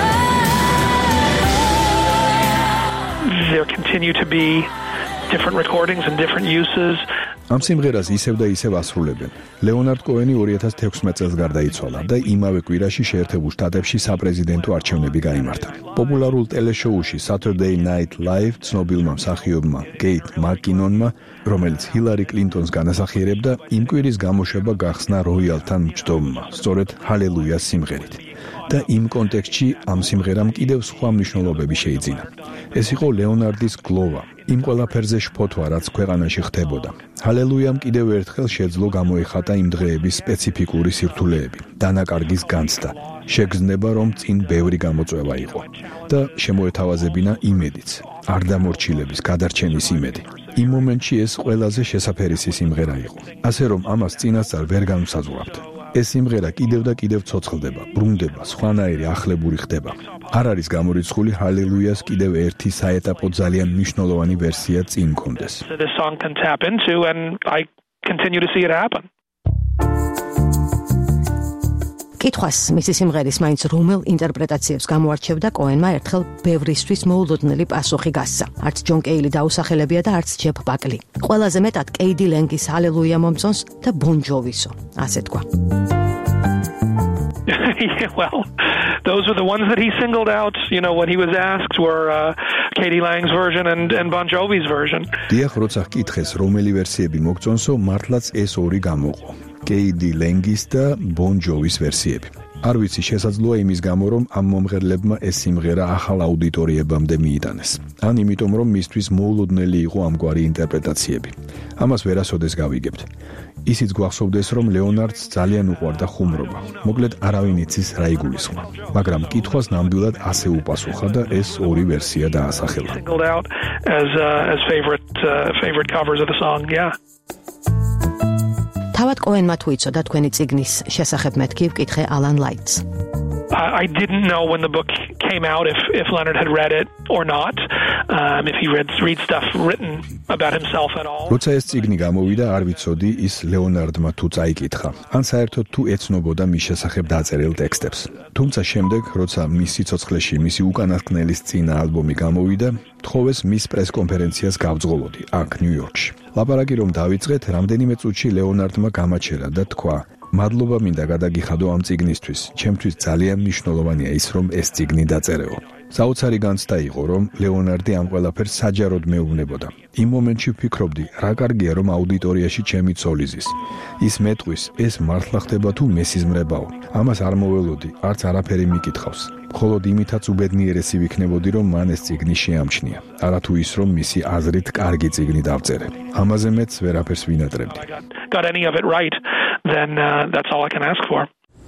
There continue to be different recordings and different uses. ამ სიმღერას ისევ და ისევ ასრულებენ. ლეონარდ კოენი 2016 წელს გარდაიცვალა და იმავე კვირაში შეერთებულ შტატებში საპრეზიდენტო არჩევნები გაიმართა. პოპულარულ ტელეშოუში Saturday Night Live ცნობილმა მსახიობმა კეით მაკკინონმა, რომელიც ჰილარი კლინტონს განასახიერებდა, იმ კვირის გამოშვება გახსნა როიალთან მჯდომმა, სწორედ ჰალელუიას სიმღერით. და იმ კონტექსტში ამ სიმღერამ კიდევ სხვა მნიშვნელობები შეიძინა. ეს იყო ლეონარდის გლოვა, იმ ყველაფერზე შფოთვა, რაც ქვეყანაში ხდებოდა. ჰალელუიამ კიდევ ერთხელ შეძლო გამოეხატა იმ დღეების სპეციფიკური სირთულეები, დანაკარგის განცდა, შეგრძნება, რომ წინ ბევრი გამოწვევა იყო და შემოეთავაზებინა იმედიც, არ დამორჩილების, გადარჩენის იმედი. იმ მომენტში ეს ყველაზე შესაფერისი სიმღერა იყო. ასე რომ ამას წინასწარ ვერ განვსაზღვრავთ. ეს სიმღერა კიდევ და კიდევ ცოცხლდება, ბრუნდება, სხვანაირი ახლებური ხდება. არ არის გამორიცხული ჰალელუიას კიდევ ერთი საეტაპო ძალიან მნიშვნელოვანი ვერსია წინ კონდეს. This song can tap into and I continue to see it happen. კითხვას მისი სიმღერის მაინც რომელ ინტერპრეტაციებს გამოარჩევდა კოენმა ერთხელ ბევრისთვის მოულოდნელი პასუხი გასცა. არც ჯონ კეილი დაუსახელებია და არც ჯეფ ბაკლი. ყველაზე მეტად K.D. Lang's ჰალელუია მომწონს და Bon Jovis-ო, ასე თქვა. Yeah, well, those were the ones that he singled out, when he was asked were K.D. Lang's version and Bon Jovi's version. დიახ, როცა გკითხეს რომელი ვერსიები მოგწონსო, მართლაც ეს ორი გამოყო. K.D. Lang's და Bon Jovis ვერსიები. არ ვიცი, შესაძლოა იმის გამო, რომ ამ მომღერლებმა ეს სიმღერა ახალ აუდიტორიებამდე მიიტანეს. ან იმიტომ, რომ მისთვის მოულოდნელი იყო ამგვარი ინტერპრეტაციები. ამას ვერასოდეს გავიგებთ. ისიც გვახსოვდეს, რომ ლეონარდს ძალიან უყვარდა ხუმრობა. მოკლედ არავინ იცის რა იგულისხმა. მაგრამ კითხვას ნამდვილად ასე უპასუხა და ეს ორი ვერსია დაასახელა. Singled out as favorite covers of the song, yeah. თავად კოენმა თუ იცოდა თქვენი წიგნის შესახებ მეთქი ვკითხე Alan Lights. I didn't know when the book came out if Leonard had read it or not, if he read stuff written about himself at all. როცა ეს წიგნი გამოვიდა, არ ვიცოდი ის ლეონარდმა თუ წაიკითხა, ან საერთოდ თუ ეცნობოდა მის შესახებ დაწერილ ტექსტებს. თუმცა შემდეგ, როცა მის სიცოცხლეში მისი უკანასკნელის წინა ალბომი გამოვიდა, თხოვეს მის პრესკონფერენციას გავძღოლოდი აქ ნიუ-იორკში. ლაპარაკი რომ დავიწყეთ, რამდენიმე წუთში ლეონარდმა გამაჩერა და თქვა: მადლობა მინდა გადაგიხადო ამ წიგნისთვის. ჩემთვის ძალიან მნიშვნელოვანია ის, რომ ეს წიგნი დაწერეო. საოცარი განცდა იყო, რომ ლეონარდი ამ ყველაფერს საჯაროდ მეუბნებოდა. იმ მომენტში ვფიქრობდი, რა კარგია, რომ აუდიტორიაში ჩემი ცოლი ზის. ის მეტყვის, ეს მართლა ხდება თუ მესიზმრებაო. ამას არ მოველოდი, არც არაფერი მიკითხავს. მხოლოდ იმითაც უბედნიერესი ვიქნებოდი, რომ მან ეს წიგნი შეამჩნია. არათუ ის, რომ მისი აზრით კარგი წიგნი დავწერე. ამაზე მეც ვერაფერს ვინატრებდი. Got any of it right, then that's all I can ask for.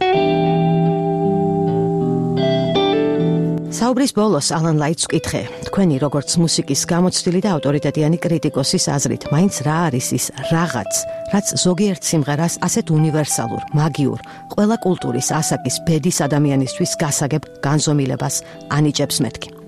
საუბრის ბოლოს Alan Lights ვკითხე, თქვენი როგორც მუსიკის გამოცდილი და ავტორიტეტიანი კრიტიკოსის აზრით, მაინც რა არის ის რაღაც, რაც ზოგიერთ სიმღერას ასეთ უნივერსალურ, მაგიურ, ყველა კულტურის ასაკის ბედის ადამიანისთვის გასაგებ განზომილებას ანიჭებს მეთქი.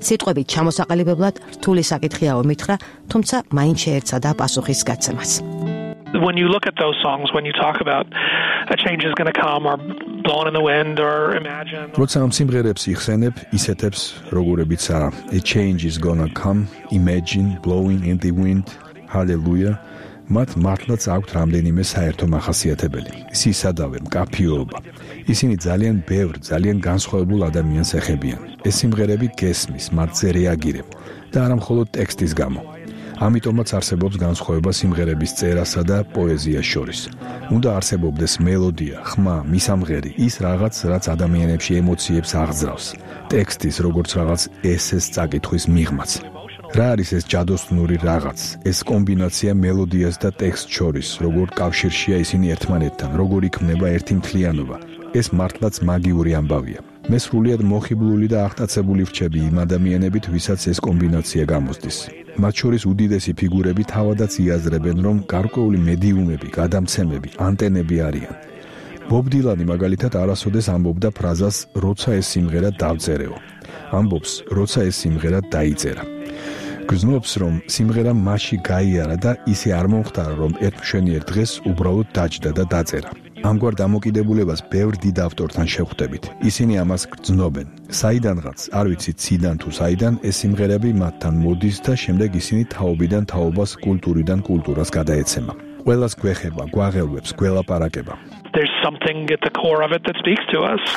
სიტყვებით ჩამოსაყალიბებლად რთული საკითხიაო მითხრა, თუმცა მაინც შეერცადა პასუხის გაცემაც. When you look at those songs, when you talk about a change is going to come or blown in the wind or imagine. როცა ამ სიმღერებს იხსენებ, ისეთებს როგორებიცაა a change is gonna come, imagine, blowing in the wind, hallelujah. მათ მართლაც აქვთ რამდენიმე საერთო მახასიათებელი. სისადავე, მკაფიობა. ისინი ძალიან ბევრ, ძალიან განსხვავებულ ადამიანს ეხებიან. ეს სიმღერები გესმის, მათზე რეაგირებ და არა მხოლოდ ტექსტის გამო. ამიტომაც არსებობს განსხვავება სიმღერების წერასა და პოეზიას შორის. უნდა არსებობდეს მელოდია, ხმა, მისამღერი, ის რაღაც, რაც ადამიანებში ემოციებს აღძრავს. ტექსტის როგორც რაღაც ესეს წაკითხვის მიღმაც. რა არის ეს ჯადოსნური რაღაც? ეს კომბინაცია მელოდიას და ტექსტს შორის, როგორ კავშირშია ისინი ერთმანეთთან, როგორ იქმნება ერთი მთლიანობა. ეს მართლაც მაგიური ამბავია. მე სრულიად მოხიბლული და აღტაცებული ვრჩები იმ ადამიანებით, ვისაც ეს კომბინაცია გამოსდის. მათ შორის უდიდესი ფიგურები თავადაც იაზრებენ, რომ გარკვეული მედიუმები, გადამცემები, ანტენები არიან. ბობ დილანი მაგალითად არასოდეს ამბობდა ფრაზას, როცა ეს სიმღერა დავწერეო. ამბობს, როცა ეს სიმღერა დაიწერა. გზნობს, რომ სიმღერა მასში გაიარა და ისე არ მომხდარა, რომ ერთმშვენიერ დღეს უბრალოდ დაჯდა და დაწერა. ამგვარ დამოკიდებულებას ბევრ დიდ ავტორთან შევხვდებით. ისინი ამას გრძნობენ. საიდანღაც, არ ვიცით ციდან თუ საიდან, ეს სიმღერები მათთან მოდის და შემდეგ ისინი თაობიდან თაობას, კულტურიდან კულტურას გადაეცემა. ყველას გვეხება, გვაღელვებს, გველაპარაკება. There's something at the core of it that speaks to us.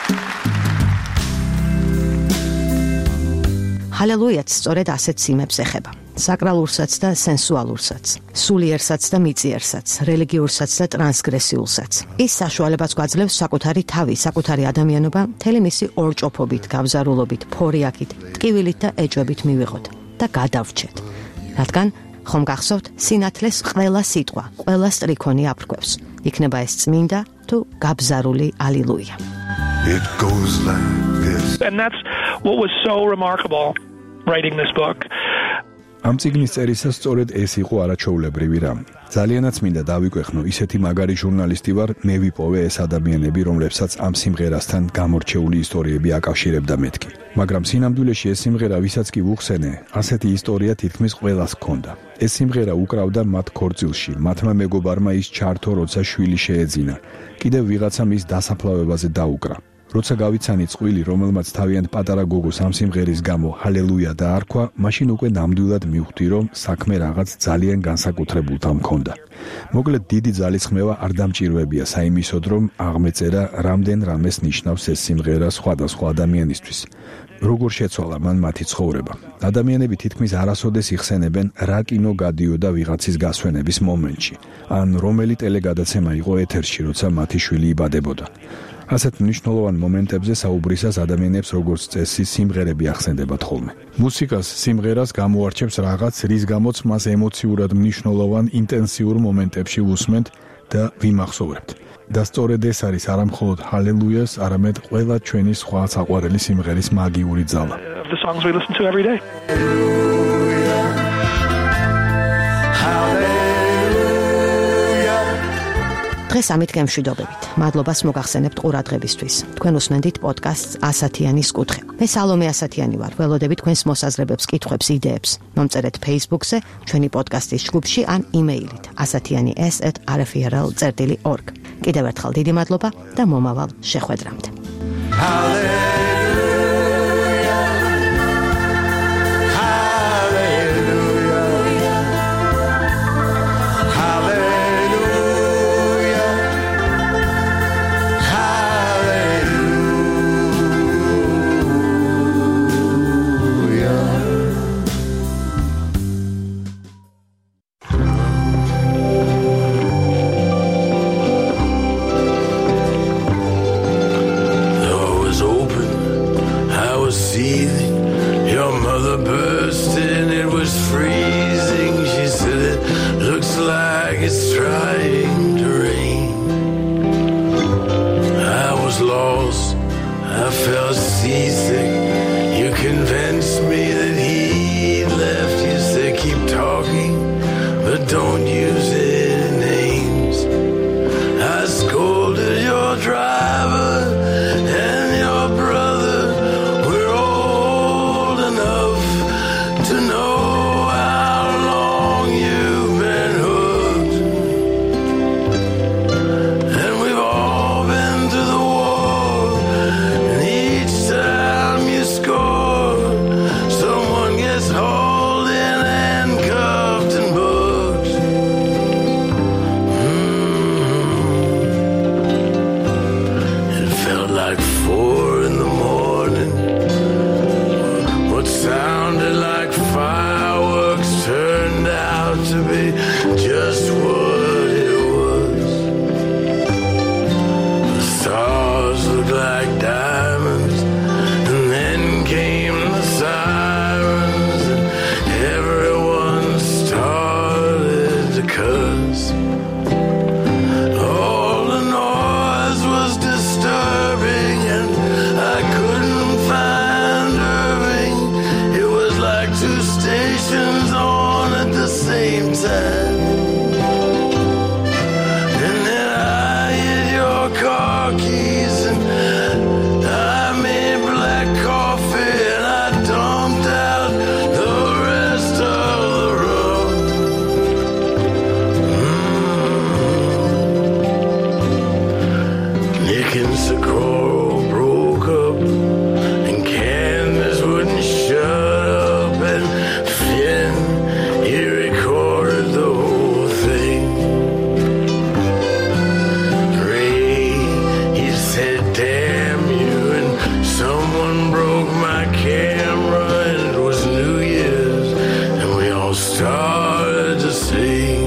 ჰალელუიაც სწორედ ასეთ სიმებს ეხება. საკრალურსაც და სენსუალურსაც, სულიერსაც და მიწიერსაც, რელიგიურსაც და ტრანსგრესიულსაც. ის საშუალებას გვაძლევს საკუთარი თავი, საკუთარი ადამიანობა, მთელი მისი ორჭოფობით, გავზარულობით, ფორიაქით, ტკივილით და ეჭვებით მივიღოთ და გადავრჩეთ. რადგან ხომ გახსოვთ, სინათლეს ყველა სიტყვა, ყველა სტრიქონი აფრქვევს. იქნება ეს წმინდა თუ გაბზარული ალილუია. It goes like this. And that's what was so remarkable writing this book. ამ წიგნის წერისას სწორედ ეს იყო არაჩვეულებრივი რამ. ძალიანაც მინდა დავიკვეხნო, ისეთი მაგარი ჟურნალისტი ვარ, მე ვიპოვე ეს ადამიანები, რომლებსაც ამ სიმღერასთან გამორჩეული ისტორიები აკავშირებდა მეთქი. მაგრამ სინამდვილეში ეს სიმღერა, ვისაც კი ვუხსენე, ასეთი ისტორია თითქმის ყველას ჰქონდა. ეს სიმღერა უკრავდა მათ ქორწილში, მათმა მეგობარმა ის ჩართო, როცა შვილი შეეძინა. კიდევ ვიღაცამ ის დასაფლავებაზე დაუკრა. როცა გავიცანი წყვილი, რომელმაც თავიანთ პატარა გოგოს ამ სიმღერის გამო ჰალელუია დაარქვა, მაშინ უკვე ნამდვილად მივხვდი, რომ საქმე რაღაც ძალიან განსაკუთრებულთან მქონდა. მოკლედ დიდი ძალისხმევა არ დამჭირვებია საიმისოდ, რომ აღმეწერა რამდენ რამეს ნიშნავს ეს სიმღერა სხვადასხვა ადამიანისთვის. როგორ შეცვალა მან მათი ცხოვრება. ადამიანები თითქმის არასოდეს იხსენებენ, რა კინო გადიოდა ვიღაცის გასვენების მომენტში, ან რომელი ტელეგადაცემა იყო ეთერში, როცა მათი შვილი იბადებოდა. ასეთ მნიშვნელოვან მომენტებზე საუბრისას ადამიანებს როგორც წესი სიმღერები ახსენდებათ ხოლმე. მუსიკას, სიმღერას გამოარჩევს რაღაც, რის გამოც მას ემოციურად მნიშვნელოვან ინტენსიურ მომენტებში ვუსმენთ და ვიმახსოვრებთ. და სწორედ ეს არის არა მხოლოდ ჰალელუიას, არამედ ყველა ჩვენი სხვა საყვარელი სიმღერის მაგიური ძალა. The songs we listen to every day. დღეს ამით გემშვიდობებით. მადლობას მოგახსენებთ ყურადღებისთვის. თქვენ უსმენთ პოდკასტს ასათიანის კუთხე. მე სალომე ასათიანი ვარ. ველოდებით თქვენს მოსაზრებებს, კითხვებს, იდეებს. მომწერეთ Facebook-ზე, ჩვენი პოდკასტის ჯგუფში ან იმეილით asatiani@rfrl.org. კიდევ ერთხელ დიდი მადლობა და მომავალ შეხვედრამდე. Driver and your brother, we're old enough 'cause all the noise was disturbing and I couldn't find Irving. It was like two stations on at the same time. And then I hit your car keys and I made black coffee and I dumped out the rest of the rum. Nick and Socorro broke up and Candace wouldn't shut up, and Finn, he recorded the whole thing. Ray, he said damn you, and someone broke my camera, and it was New Year's and we all started to sing.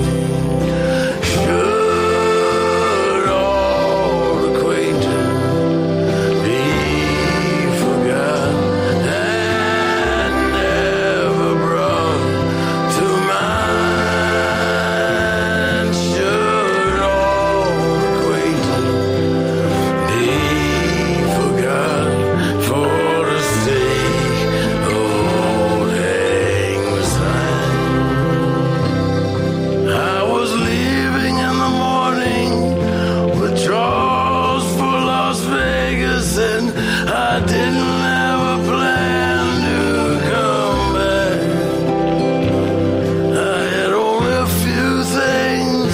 Should all acquaintance be forgot and never brought to mind? Should all acquaintance be forgot for the sake of old Lang Syne? I was leaving in the morning with Charles for Las Vegas, and I didn't have a plan to come back. I had only a few things,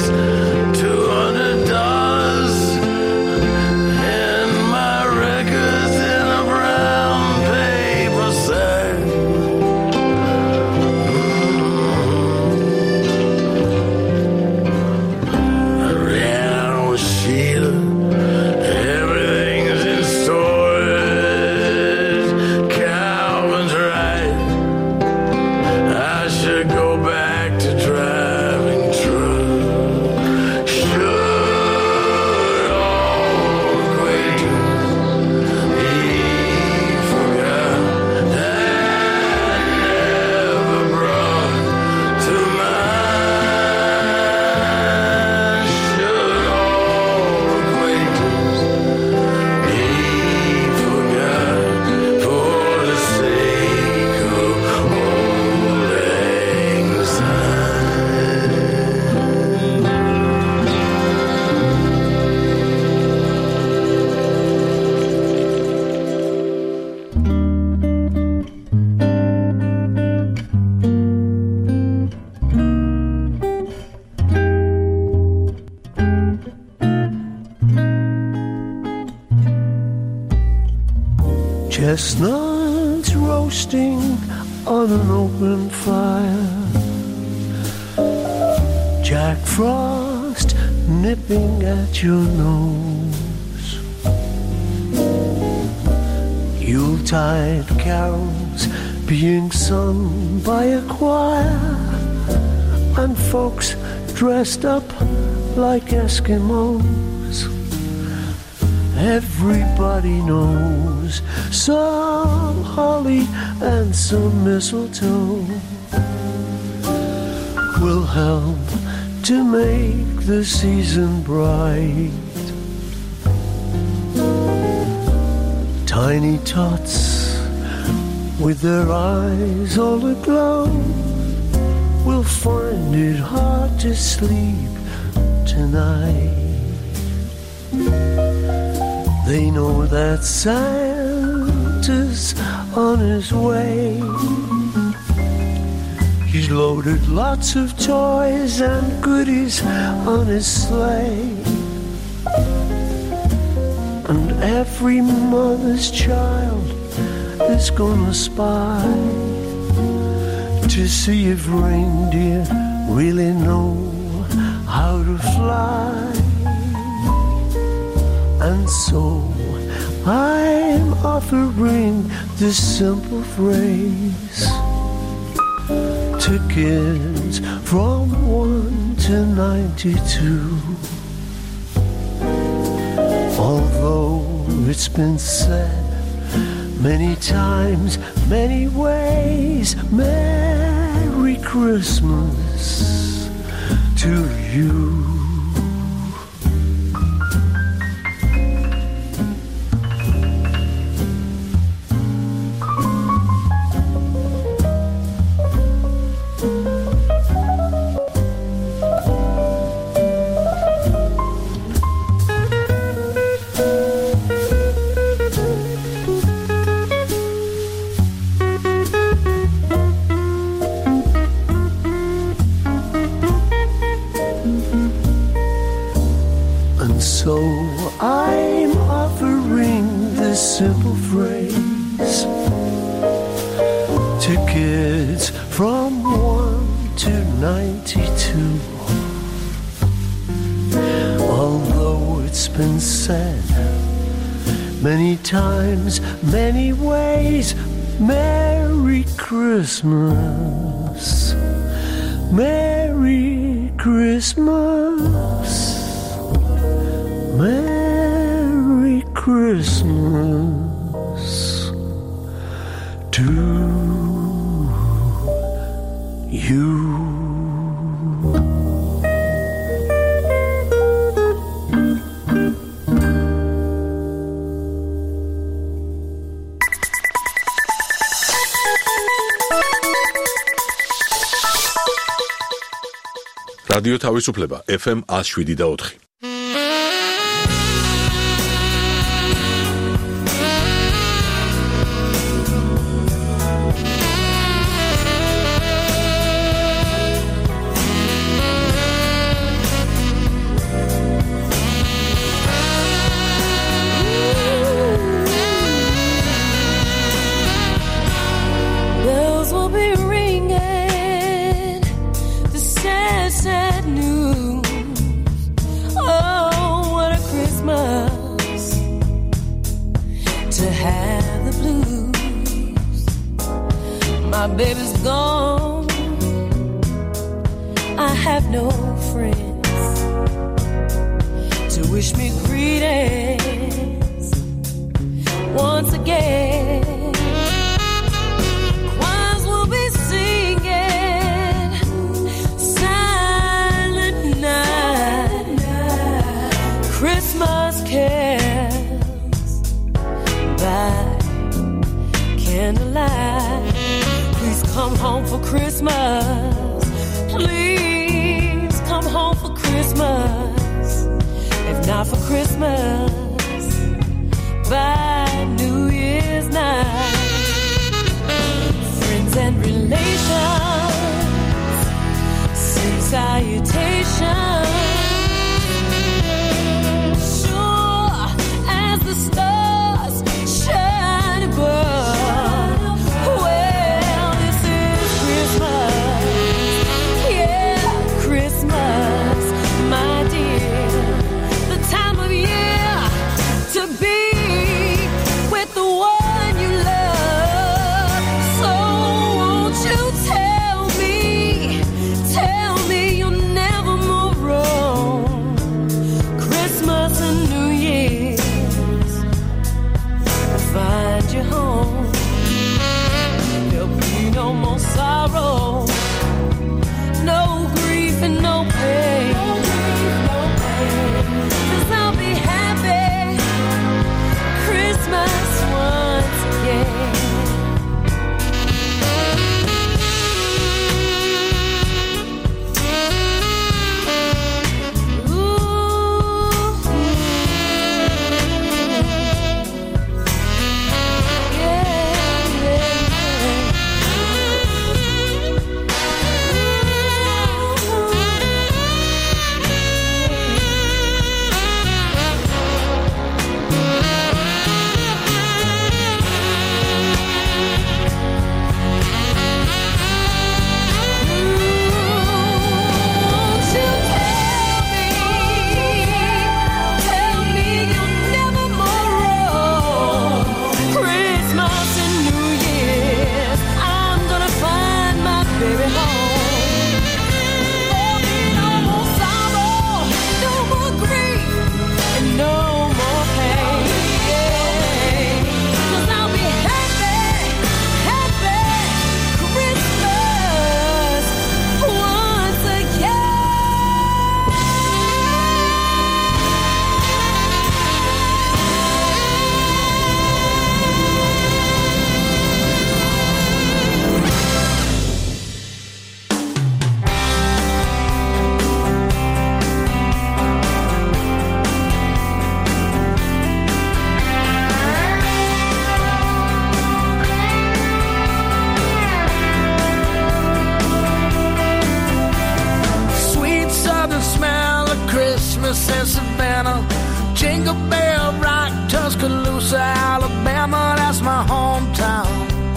$200 and my records in a brown paper sack. I ran with Sheila. Everything's in storage. Calvin's right. I should go back to driving truck. Should all acquaintance be forgot and never brought to mind? Should all acquaintance be forgot for the sake of old Lang Syne? Chestnuts roasting on an open fire, Jack Frost nipping at your nose, Yuletide carols being sung by a choir, and folks dressed up like Eskimos. Everybody knows some holly and some mistletoe will help to make the season bright. Tiny tots with their eyes all aglow will find it hard to sleep tonight. They know that Santa's on his way. He's loaded lots of toys and goodies on his sleigh. And every mother's child is gonna spy to see if reindeer really know how to fly. And so I'm offering this simple phrase to kids from 1 to 92. Although it's been said many times, many ways, Merry Christmas to to you. So I'm offering this simple phrase: tickets from 1 to 92. Although it's been said many times, many ways, Merry Christmas, Merry Christmas, Merry Christmas to you. რადიო თავისუფლება FM 107.4. My baby's gone, I have no friends to wish me greetings once again. Choirs will be singing Silent Night, Christmas carols by candlelight. Please come home for Christmas. Please come home for Christmas. If not for Christmas, by New Year's night. Friends and relations sing salutations. Sure as the stars shine above. Tell me you'll never move Christmas in Savannah, Jingle Bell Rock, Tuscaloosa, Alabama, that's my hometown.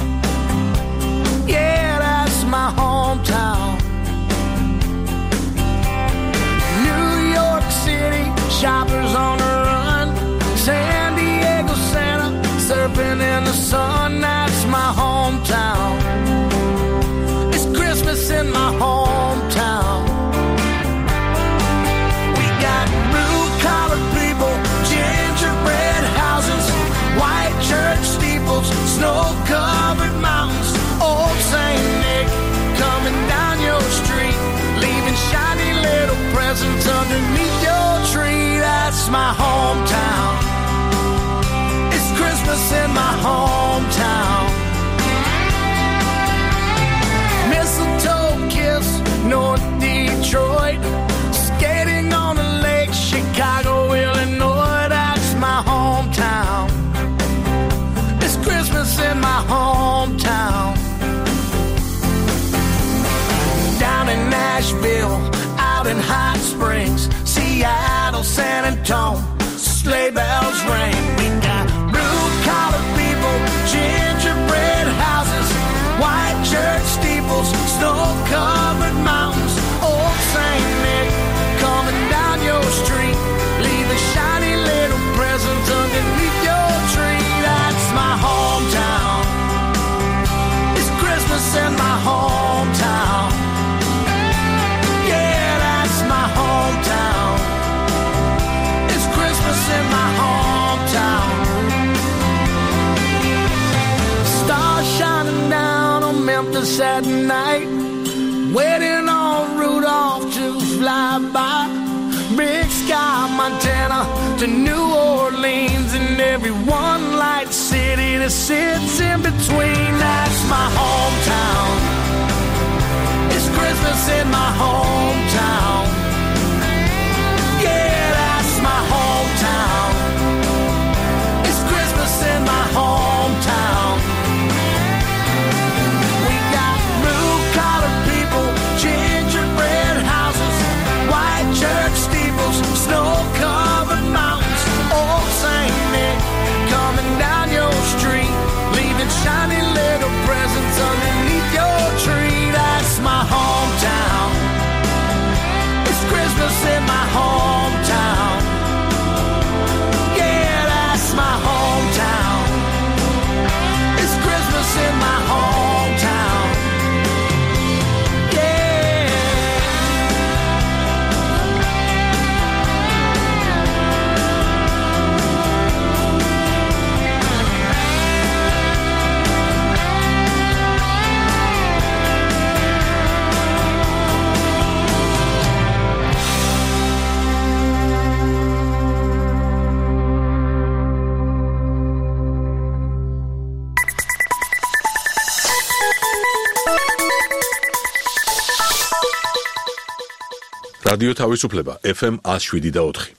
Yeah, that's my hometown. New York City, shoppers on the run, San Diego, Santa, surfing in the sun, that's my hometown. It's Christmas in my hometown. We got blue-collar people, gingerbread houses, white church steeples, snow-covered mountains, old St. Nick coming down your street, leaving shiny little presents underneath your tree. That's my hometown. It's Christmas in my hometown. Mistletoe kiss, North Detroit, skating on the lake, Chicago, Illinois, that's my hometown. It's Christmas in my hometown. Down in Nashville, out in Hot Springs, Seattle, San Antonio, sleigh bells ring. We got blue-collar people, gingerbread houses, white church steeples, snow-covered mountains, old St. Nick coming down your street, leaving shiny little presents underneath your tree. That's my hometown. It's Christmas in my hometown. Yeah, that's my hometown. It's Christmas in my hometown. Stars shining down on Memphis at night, waiting on Rudolph to fly by. Big Sky, Montana to New Orleans, and every one light city that sits in between. That's my hometown. It's Christmas in my hometown. Yeah, that's my hometown. It's Christmas in my hometown. We got blue-collar people, gingerbread houses, white church steeples, snow-covered mountains, old St. Nick coming down your street, leaving shiny little presents underneath your tree. That's my hometown. It's Christmas in my hometown. Yeah, that's my hometown. It's Christmas in my hometown. რადიო თავისუფლება FM 107.4.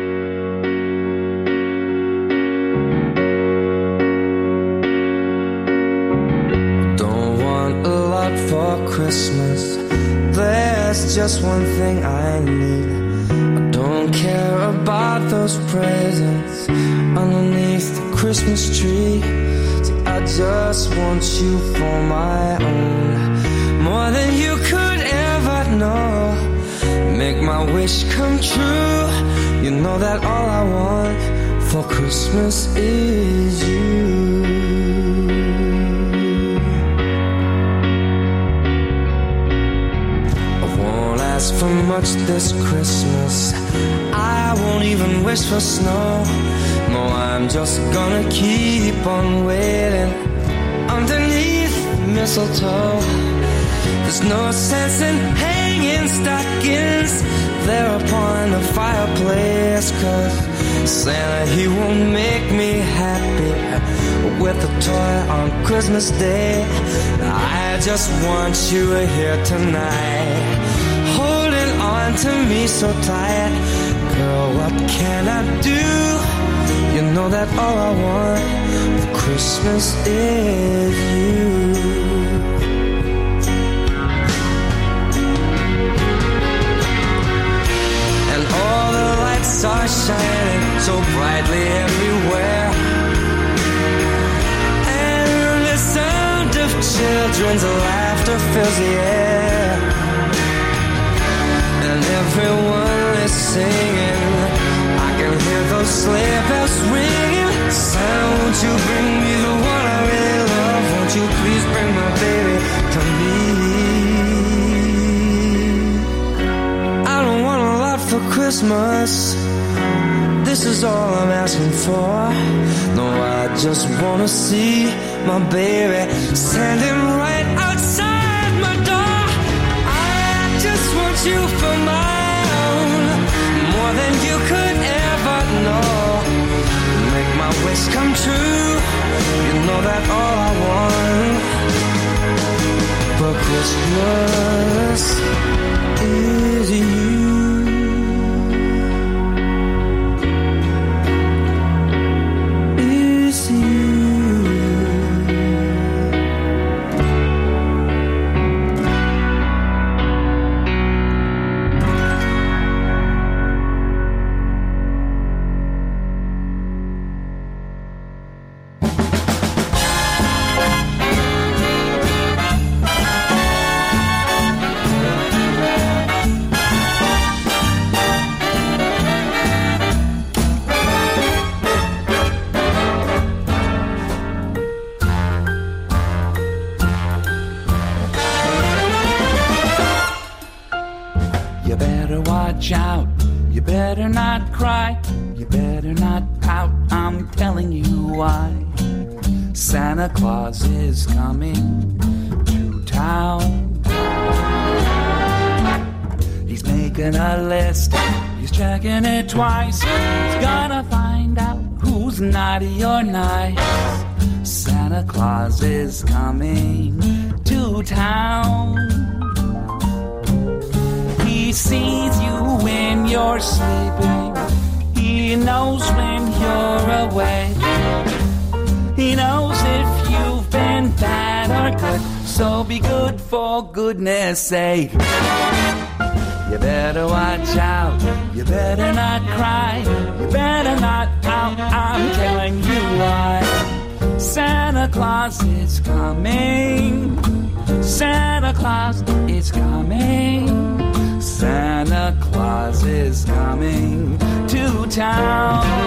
Don't want a lot for Christmas. There's just one thing I need. I don't care about those presents underneath the Christmas tree. See, I just want you for my own, more than you could ever know. Make my wish come true. You know that all I want for Christmas is you. I won't ask for much this Christmas. I won't even wish for snow. No, I'm just gonna keep on waiting underneath mistletoe. There's no sense in hanging stockings there upon the fireplace, 'cause Santa, he won't make me happy with a toy on Christmas Day. I just want you here tonight, holding on to me so tight. Girl, what can I do? You know that all I want for Christmas is you. All the children's laughter fills the air, and everyone is singing. I can hear those sleigh bells ringing. Santa, won't you bring me the one I really love? Won't you please bring my baby to me? I don't want a lot for Christmas. This is all I'm asking for. No, I just wanna see my baby standing right outside my door. I just want you for my own, more than you could ever know. Make my wish come true. You know that all I want for Christmas is you. Santa Claus is coming to town. He's making a list, he's checking it twice. He's gonna find out who's naughty or nice. Santa Claus is coming to town. He sees you when you're sleeping. He knows when you're awake. He knows if you've been bad or good, so be good for goodness sake. You better watch out, you better not cry, you better not pout, I'm telling you why. Santa Claus is coming, Santa Claus is coming, Santa Claus is coming to town.